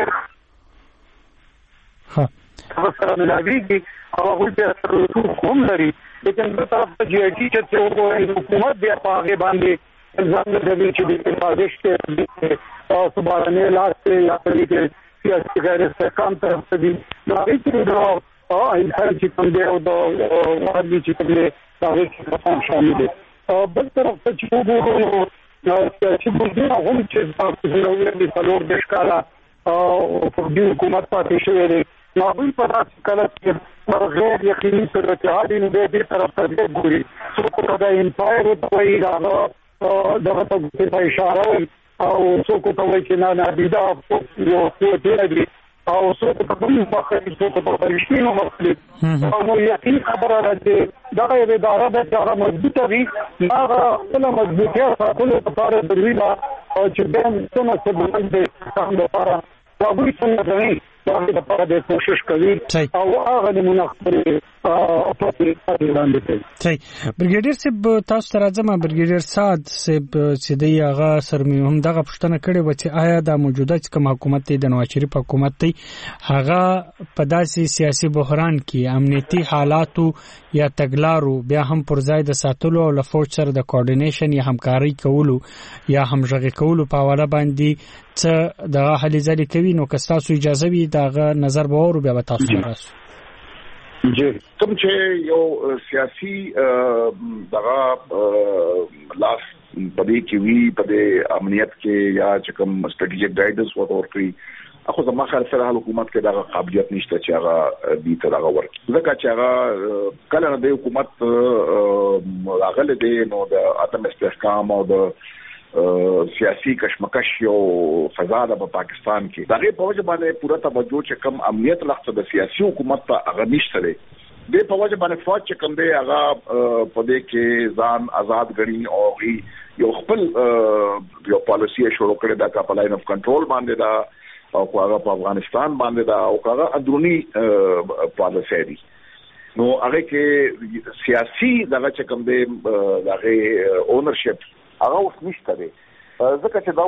ها هغه سره ملاویږي او هغوی بیا سره هم لري لیکن بل طرف ته جي آی ټي چې وګورئ حکومت بیا په هغې باندې الزام لګوي چې د سازش کې او سبارنې لاس کې یا په دې کې سیاسي غیر استحکام طرف ته دي نو هغې کې د انحل چې کوم دی او د وادي چې کوم دی د هغې کې کسان شامل دي. بل طرف ته چې وګورو سیاسي ګوندونه هم چې تاسو ویلي څلور دېرش کاله پر دې حکومت پاتې شوی دی نو هغوی په داسې کله کې غیر یقیني صورتحال نو دی دې طرف ته ډېر ګوري څوک ته د امپایر ورته وایي د هغه دغه ته ګوتې ته اشاره وایي او څوک ته وایي چې نه نادیده یو قوتونه دي او څوک ته هم مخالف څوک ته په رښتینو مخالف او نو یقین خبره ده چې دغه یوه اداره ده چې هغه مضبوطه وي هغه خپله مضبوطیا ساتلو لپاره ضروري ده چې بیا څومره څه بلند دی استحکام لپاره هغوی څنګه کوي هغه لپاره د کوشش کوي او هغه نمونه خپلې پاتې وړاندې کوي. صحیح. برګیډیر صاحب تاسو ته راځم. برګیډیر سعد صاحب چې دی هغه سر مې هم دغه پوښتنه کړې وه چې آیا د موجوده چې کوم حکومت دی د نواز شریف حکومت دی هغه په داسې سیاسي بحران کې امنیتي حالاتو یا تګلارو بیا هم پر ځای د ساتلو او له فوج سره د کوارډینیشن یا همکارۍ کولو یا همغږي کولو په حواله باندې څه دغه هلې ځلې کوي نو که ستاسو اجازه وي دغه نظر به واورو بیا به تاسو ته راسو. جی کوم چې یو سیاسي دغه لاس په دې کې وي په دې امنیت کې یا چې کوم سټریټیجیک ګایډنس ورکړي اخو زما خیال سره حکومت کې دغه قابلیت نشته چې هغه دې ته دغه ورکړي ځکه چې هغه کله نه د حکومت راغلی دی نو د عدم استحکام او د سیاسي کشمکش یو فضا ده په پاکستان کې دغه په وجه باندې پوره توجه چې کم امنیت لخت د سیاسي حکومت ته هغه نشته دی د په وجه باندې فوج چې کم دی هغه په دې کې ځان آزاد غړي او یو خپل یو پالیسی شروع کړی دا په لاین اف کنټرول باندې دا او هغه په افغانستان باندې دا او هغه اندرونی پالیسی دی نو هغه کې سیاسي دغه چې کم دی دغه اونرشپ هغه اوس نشته دی ځکه چې دا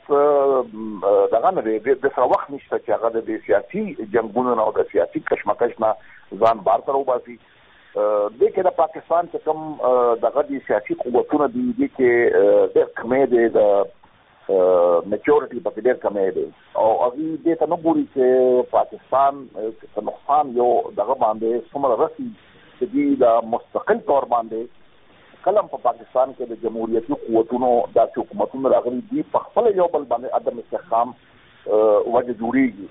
حکومت دغه نه دی د سره وخت نشته چې هغه د سیاسي جنګونو او د سیاسي کشمکش نه ځان بار ته وباسي. د کې د پاکستان چې کوم دغه د سیاسي قوتونه دي د کې د کمې دی د میچورټي په ډېر کمې دی او هغه دې ته نه ګوري چې پاکستان څه نقصان یو دغه باندې څومره رسي چې د مستقل تور باندې کلم په پاکستان کې د جمهوریتي قوتونو داسې حکومتونو راغلي دي په خپل یو بل باندې عدم استحکام وجه جوړیږي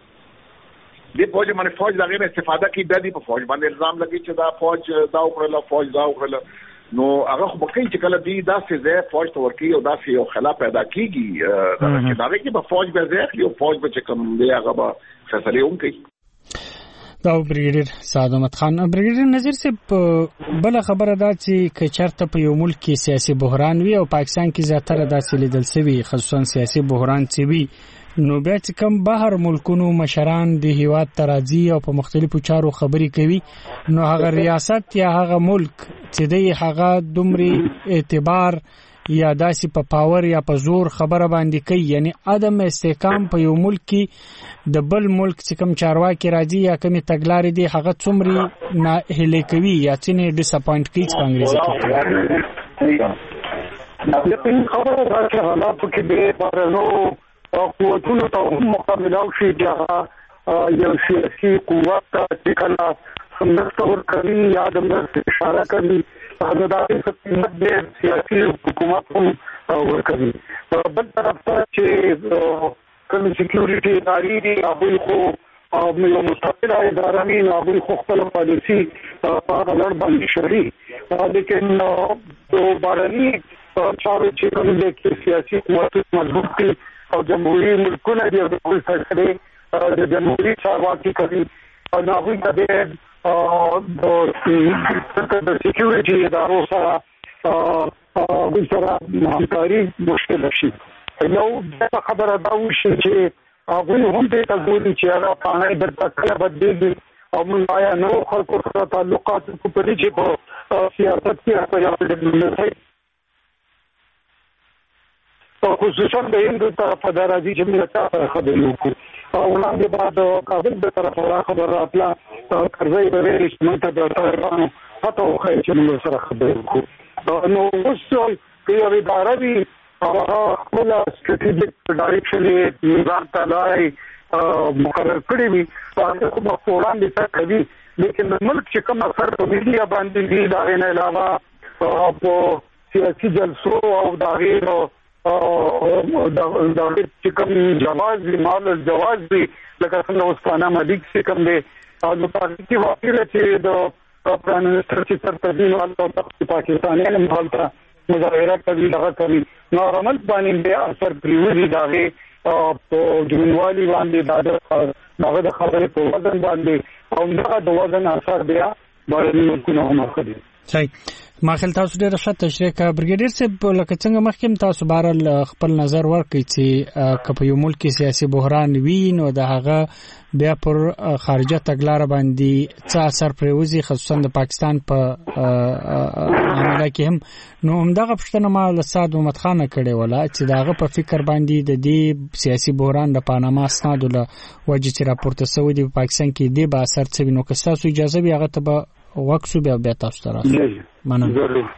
د فوج باندې فوج دغه استفاده کوي د دې په فوج باندې الزام لګي چې دا فوج دا وکړل فوج دا وکړل نو هغه خو بکې چې کله دی داسې ځای فوج ته ورکی او داسې یو خلا پیدا کیږي دا چې دا کې په فوج به ځای یو فوج به چې کوم دی هغه به فیصله هم کوي. دا بریګیډر سعد احمد خان. بریګیډر نذیر صاحب بل خبره دا چې ک چرته په یو ملک کې سیاسي بحران وي او پاکستان کې زیاتره داسې لیدل شوی خصوصا سیاسي بحران چې وي نو بیا چې کوم بهر ملکونو مشران د هیواد ترازی او په مختلفو چارو خبري کوي نو هغه ریاست یا هغه ملک چې دی هغه دومره اعتبار یا داسې په پاور یا په زور خبره باندې کوي یعنی عدم استحکام په یو ملک کې د بل ملک چې کوم چارواکي راځي یا کومې تګلارې دي هغه څومره ناهیلي کوي یا څنګه ډیس اپوینټ کوي په انګریزي کې. یقین خبره ده چې حالات کې به بارنو قوتونو ته هم مقابله وشي چې یو سیاسي قوت چې کله څنګه ورکوي یا د مرستې اشاره کوي هغه د حکومت د سیاسي حکومت هم ورکوي. بل طرف ته چې کوم سکیورټي ادارې دي هغوی خو یو مستقله اداره وي نو هغوی خو خپله پالیسي په هغه لړ باندې شړي لیکن د بهرني چارو چې کوم دی کې سیاسي قوت مضبوط کړي او جمهوري ملکونه دي د هغوی فیصلې د جمهوري چارواکي کوي نو هغوی ته باید د سکیورټي ادارو سره هغوی سره همکاري مشکل شي. یو بله خبره دا وشي چې هغوی هم دې ته ګوري چې هغه پاڼې درته کله بدلېږي او موږ آیا نورو خلکو سره تعلقات په دې چې په سیاست کې په یا په ډیپلوماسۍ خصوصا د هند طرفه دا راځي چې موږ ته خبرې وکړو او وړاندې بعد کابل د طرفه خبر راتله کرزی به ویلي چې موږ ته د طالبانو پته وښایي چې موږ سره خبرې وکړو. نو اوس که یو اداره وي هغه خپله سټریټیجیک ډایرکشن یې نظام ته لارې مقرر کړې وي هغه خو به وړاندې ته کوي لیکن د ملک چې کوم اثر په میډیا باندې وي د هغې نه علاوه په سیاسي جلسو او د هغې دا چې کوم جواز وي مال جواز وي لکه څنګه اوس پانا ملیک چې کوم دی نو پاکستان کې واقع چې د پران منسټر چې تر تدین او پاکستانیان هم هلته مظاهره کوي دغه کوي نو رمل باندې به اثر پریوزي دغه په جنوالي باندې دغه د خبرې په وزن باندې او دغه د وزن اثر بیا باندې ممکن هم کوي. صحیح ما خل تاسو ډېر ښه تشریح کا بریګیډر صاحب لکه څنګه مخکې تاسو بهرال خپل نظر ورکړئ چې کله یو ملک سیاسي بحران وي نو د هغه بیا پر خارجه تګلار باندې څه اثر پریوزي خصوصا د پاکستان په معاملې کې هم نو همدغه پښتنه ما له سعد احمد خان کړې ولا چې داغه په فکر باندې د دې سیاسي بحران د پاناما اسناد له وجه چې راپورته شوی دی په پاکستان کې دی به اثر څه وینو که تاسو اجازه بیا هغه ته وقت بیا بیا تاسو ته راځي مننه.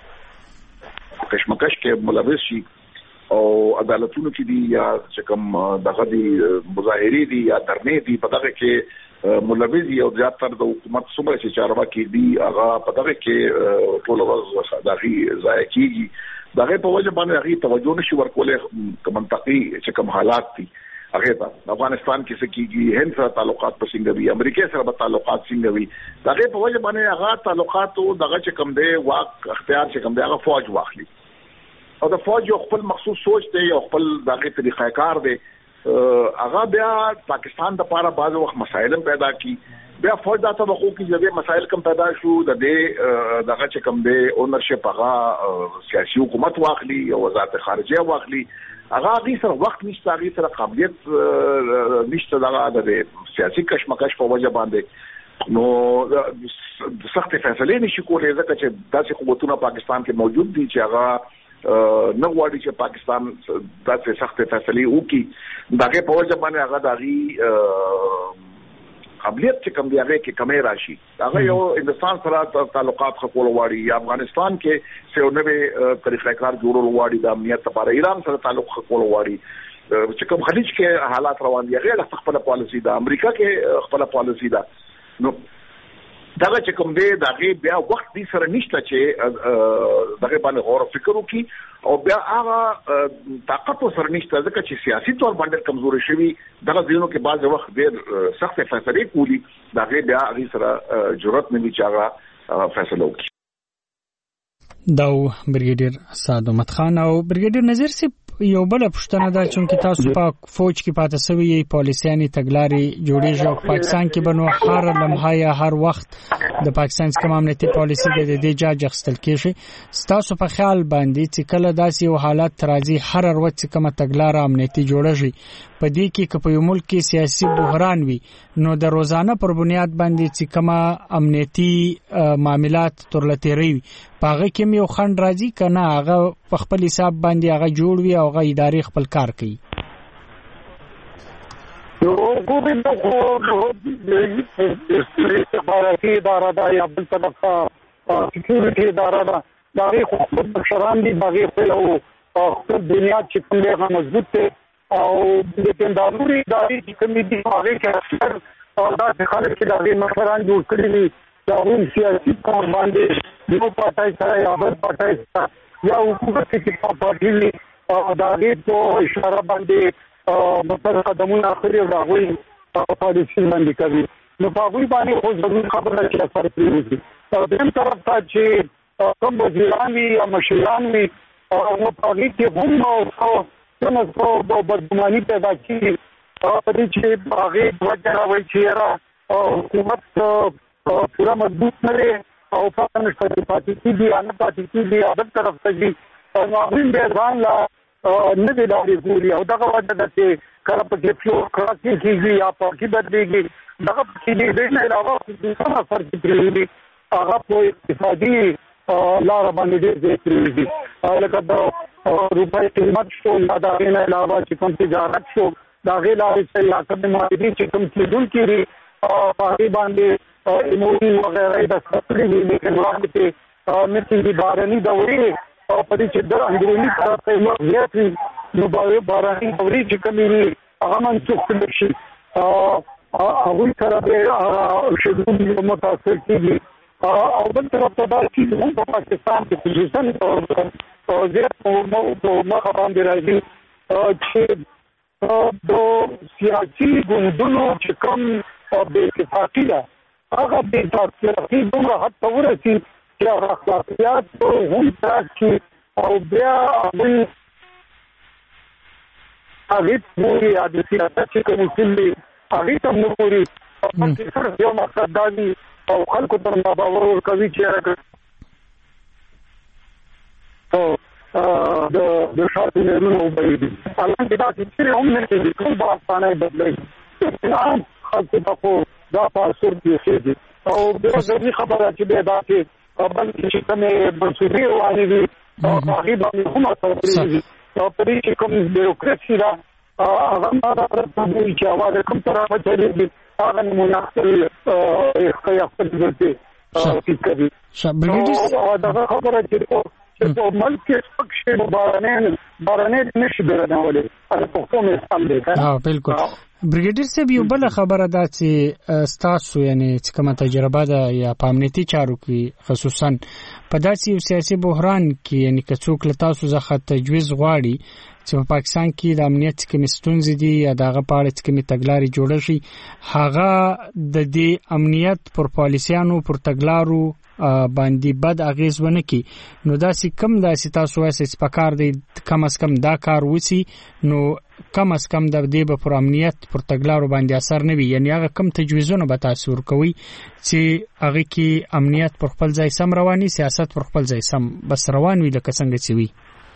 کشمکش کې ملوث شي او عدالتونو کې دي یا چې کوم دغه دي مظاهرې دي یا دھرنې دي په دغه کې ملوث دي او زیاتره د حکومت څومره چې چارواکي دي هغه په دغه کې ټول ورځ دغه ضایع کیږي دغه په وجه باندې هغه توجه نشي ورکولې کوم منطقي چې کوم حالات دي هغه ته افغانستان کې سکیږي هند سره تعلقات په څنګه وي امریکا سره به تعلقات څنګه وي دغه په وجه باندې هغه تعلقات او دغه چې کوم دی واک اختیار چې کوم دی هغه فوج واخلي او د فوج یو خپل مخصوص سوچ دی او خپل دغه طریقه کار دی هغه بیا پاکستان د لپاره بعض وخت مسایل پیدا کی بیا فوج دا توقع کی چې مسایل کم پیدا شو د دې دغه چې کوم دی اونرشپ هغه سیاسي حکومت واخلي او وزارت خارجه واخلي هغه دې سره وخت نشته هغه سره قابلیت نشته دغه د سیاسي کشمکش په وجه باندې نو سخت فیصله نشي کولای ځکه چې داسې قوتونه پاکستان کې موجود دي چې هغه نه غواړي چې پاکستان داسې سخت فیصله وکړي دغه په وجه باندې هغه دغه قابلیت چې کوم دی هغه کې کمې راشي هغه یو هندستان سره تعلقات خپل واړي یا افغانستان کې څو نوې طریقې کار جوړول واړي د امنیت لپاره ایران سره تعلق خپل واړي چې کوم خلیج کې حالات روان دي هغه خپل پالیسی ده امریکا کې خپل پالیسی ده نو دغه چې کوم دی دغه بیا وخت دې سره نشته چې دغه باندې غور فکر وکړي او بیا هغه طاقت سره نشته ځکه چې سیاسي تور باندې کمزوري شوی دغه ځینو کې بعض وخت ډېر سخت فیصله کوي دغه بیا هغه سره جرأت نه وی چې هغه فیصله وکړي. دا بریګیډر سعد احمد خان او بریګیډر نذیر صاحب یو بل پښتنه دا چې تاسو په فوج کې پاتې شوی یې پالیسياني تګلاري جوړیږي او پاکستان کې بنو هر لمحه یا هر وخت د پاکستان څخه امنیتي پالیسي د دې جاج خستل کېږي تاسو په خیال باندې چې کله داسې یو حالت راځي هر وخت چې کومه تګلار امنیتي جوړیږي په دې کې که په یو ملک کې سیاسي بحران وي نو د روزانه پر بنیاد باندې چې کومه امنیتي معاملات ترلتيري پاغه کې یو خند راځي کنه هغه په خپل حساب باندې هغه جوړ وي او هغه ادارې خپل کار کوي نو ګورې نو د استخباراتي اداره دا یا بل طرفه سکیورټي اداره دا دغه خپل مشران دي دغه خپل خپل بنیاد چې کوم هغه مضبوط دي او د تنداروري ادارې چې کوم دي هغه کې اکثر دا خلک چې دغه مشران جوړ کړی دي دا هم سیاسي کار باندې یو پټای سره یا بل پټای سره یا حکومت کې په پټی دا دې په اشاره باندې مثلا قدمونه اخري راغوي پالیسي باندې کوي نو په هغه باندې خو ضروري خبره چې اثر کوي او دیم طرف ته چې کوم وزیران وي یا مشران وي او په هغه کې هم او څنګه په بدګماني پیدا کیږي په دې چې هغه وجه راوي چې حکومت پورا مضبوط نه لري او په نشته پاتې دي ان پاتې دي اول طرف ته دي او هغه به ځان لا نه دی لاري ګوري او دغه وجه ده چې کله په کې فلو کراچي کېږي یا په کې بدلېږي دغه کې دې نه علاوه د څه فرق دی هغه په اقتصادي لار باندې دې کېږي لکه د روپۍ قیمت شو یا د نه علاوه چې کوم تجارت شو دا غیر لارې چې یا کوم مارکیټ چې کوم کېدون کېږي په باندې ایموجی وغیرہ د خپلې لیکل راځي مې دې بارني دوري او په دې چې د اندرونی طرف ته یو زیات نو بارني دوري چې کومې هغه منسوخ شي هغه سره به شډول متاثر کیږي او بل طرف ته دا چې په پاکستان کې خصوصا او زیات مو مخه باندې راځي چې د سیاسي ګوندونو چې کوم د اتفاقی ده هغه د اتفاقی دومره حد ته ورسي چې هغه اخلاقیات هم تراشي او بیا هغوی هغې ته ګوري یا د سیاست چې کوم اصول دي هغې ته هم نه ګوري صرف یو مقصد دا وي او خلکو ته باور ورکوي چې د شاته نهرونه وبهېږي حالانکې داسې چیرې هم نه کېږي کوم به افسانه یې بدلوي عام خلکو ته خو دا په اثر پېښېږي او بیا ضروري خبره چې بیا داسې بلکې چې کومې منصوبې روانې وي هغې باندې هم اثر پرېږي او په دې چې کوم بیروکراسي ده هغه ما دا پرته وایي چې هغه د کوم طرفه چلېږي هغه نمونه خپل خپل ځلتې ټیټ کوي او دغه خبره چې په ملک کې څه بارانه بارانه نشي درناولې هغه په کومه استعمال دی ها بالکل بریګیډیر صاحب یو بل خبره ده چې تاسو یعنی چې کومه تجربه ده یا په امنیتي چارو کې خصوصا په داسې یو سیاسي بحران کې یعنی که څوک له تاسو څخه تجویز غواړي چې په پاکستان کې د امنیت کې ستونزې دي یا دغه په اړه چې کومه تګلارې جوړه شي هغه د دې امنیت پر پالیسیانو پر تګلارو باندې بد اغیز ونه کی نو داسې کم داسې تاسو وایي چې پکار دی کم از کم دا کار وسی نو کم از کم د دې په پر امنیت پر تګلارو باندې اثر نه وي یعنی هغه کم تجویزونه به تاسو ورکوي چې هغه کې امنیت پر خپل ځای سم رواني سیاست پر خپل ځای سم بس روان وي لکه څنګه چې وي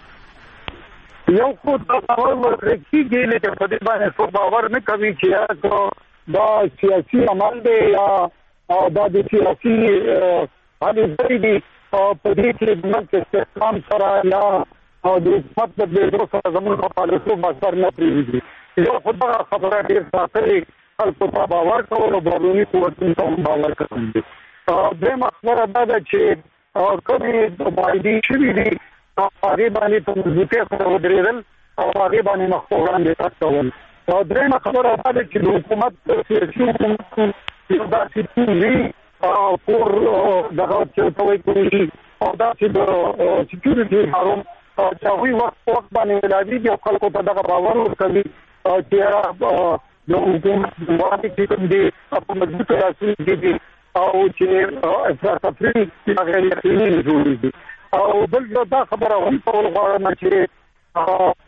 یو خو دا باور ورکړي چې په دې باندې څو باور نه کوي چې دا سیاسي عمل دی یا دا د سیاسي حالې ځای دی په دې کې د ملک استحکام سره یا د حکومت د بېدرو سره زموږ په پالیسو اثر نه پرېږدي یو خو دغه خبره ډېر ساتلې خلکو ته باور کول او بهرني قوتونو ته هم باور کول دي درېیمه خبره دا ده چې کومې معاهدې شوي دي هغې باندې په مضبوطۍ سره ودرېدل او هغې باندې مخ په وړاندې تګ کول او درېیمه خبره دا ده چې د حکومت سیاسي حکومت یو داسې ټیم وي پور دغه چې ورته وایي کوي او داسې د سکیورټي ادارو چې هغوی وخت په وخت باندې ملاوېږي او خلکو ته دغه باور ورکوي چې د حکومت وړاندې چې کوم دي په مضبوطو لاسونو کې دي او چې افراط تفریط غیر یقیني جوړېږي او بل دا خبره هم کول غواړم چې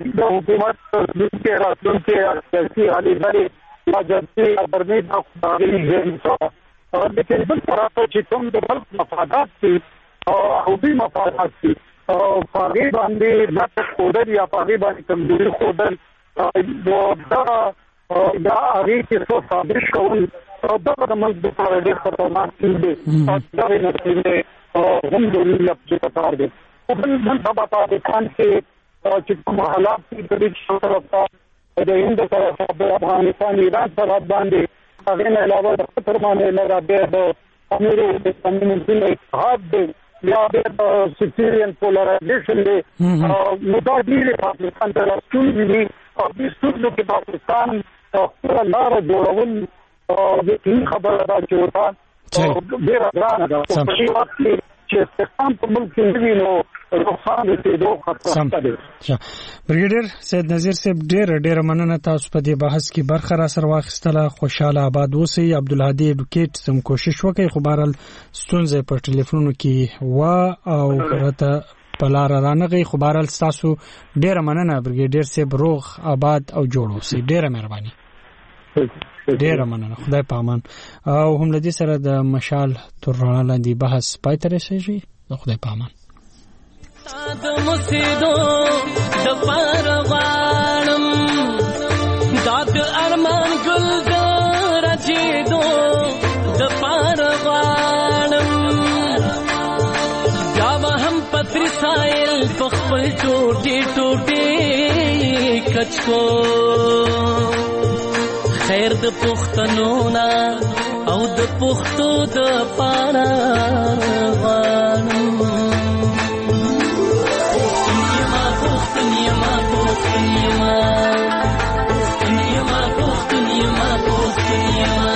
د حکومت کې راتلونکي سیاسي حالې لري یا جدي برني د خدای ځینې او د کېبل طرف چې کوم د خلک مفادات دي او دې مفادات دي او هغه باندې د خودر یا هغه باندې کمزوري خودر دا دا هغه چې څو ثابت کول او دا د موږ د لپاره ډېر خطرناک دي او دا نه کوي او هم د لپاره چې کار دي او بل څه په پاکستان کې چې کوم حالات دي د دې طرفه د هند طرفه د افغانستان ایران سره باندې هغه نه علاوه د خطر باندې نه راځي د امیر د قانون اتحاد دی یا د سیکریټریان پولرایزیشن دی نو دا ډیره پاکستان ته راځي دي او د څو کې پاکستان خپل لار جوړول او د دې خبره دا چې وتا ډیره ګرانه ده په دې وخت کې چې څنګه په ملک کې وینو روخان دې دوه خطر ده. بریګیډر سید نذیر صاحب ډیر ډیر مننه تاسو په دې بحث کې برخه را سره واخیستله. خوشاله آباد اوسئ. عبدالهادي اډوکیټ سم کوشش وکړي خو بهرحال ستونزې په ټلیفونونو کې و او راته په لار رانغی خو بهرحال تاسو ډیر مننه بریګیډر صاحب. روغ آباد او جوړ اوسئ. ډیره مهرباني. ډیره مننه. خدای په امان. او هم لدی سره د مشال تر رڼا لاندې بحث پای ته رسیږي. خدای په امان. د مسیدو د پروانم داد ارمان ګل د راجیدو د پروانم یا هم پتری سایل خپل ټوټي ټوټي کچکو خیر د پښتنو نا او د پښتو د پانا وانم پښتنیما پښتنیما پښتنیما پښتنیما پښتنیما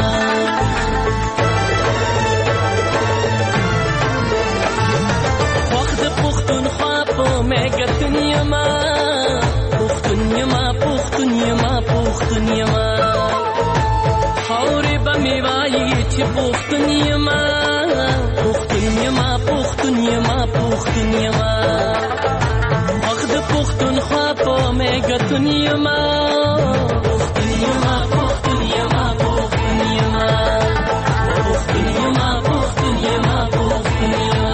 وخت پښتونخوا په مګتنیما پښتنیما پښتنیما پښتنیما خاورې به مې وایي چې پښتون یما پښتون یما پښتون یما پښتون یما وخت د پښتونخوا په مېګتون یما پښتون یما پښتون یما پښتون یما پښتون یما پښتون یما پښتون یما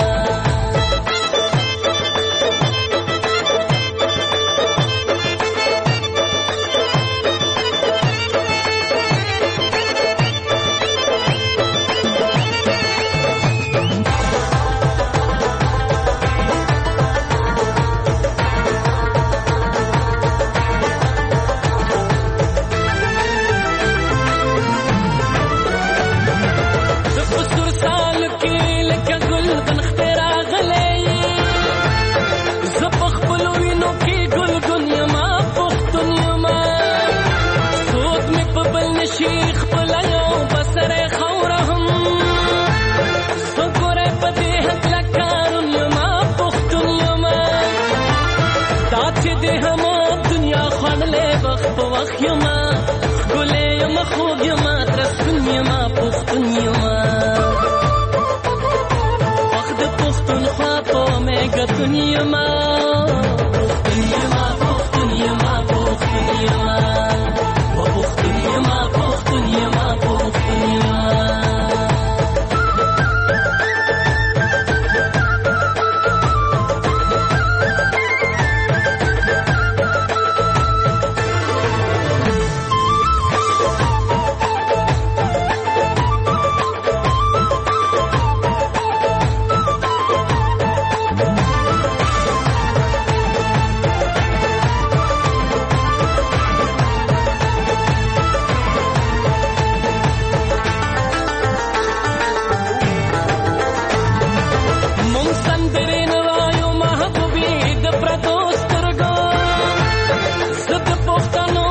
Yama, Yama, Yama, Yama,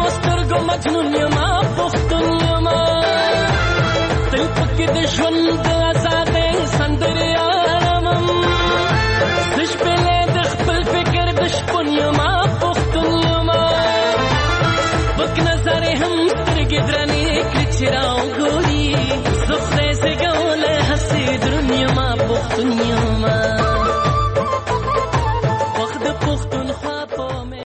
مجنون یما پښتون یما تل پکې د ژوند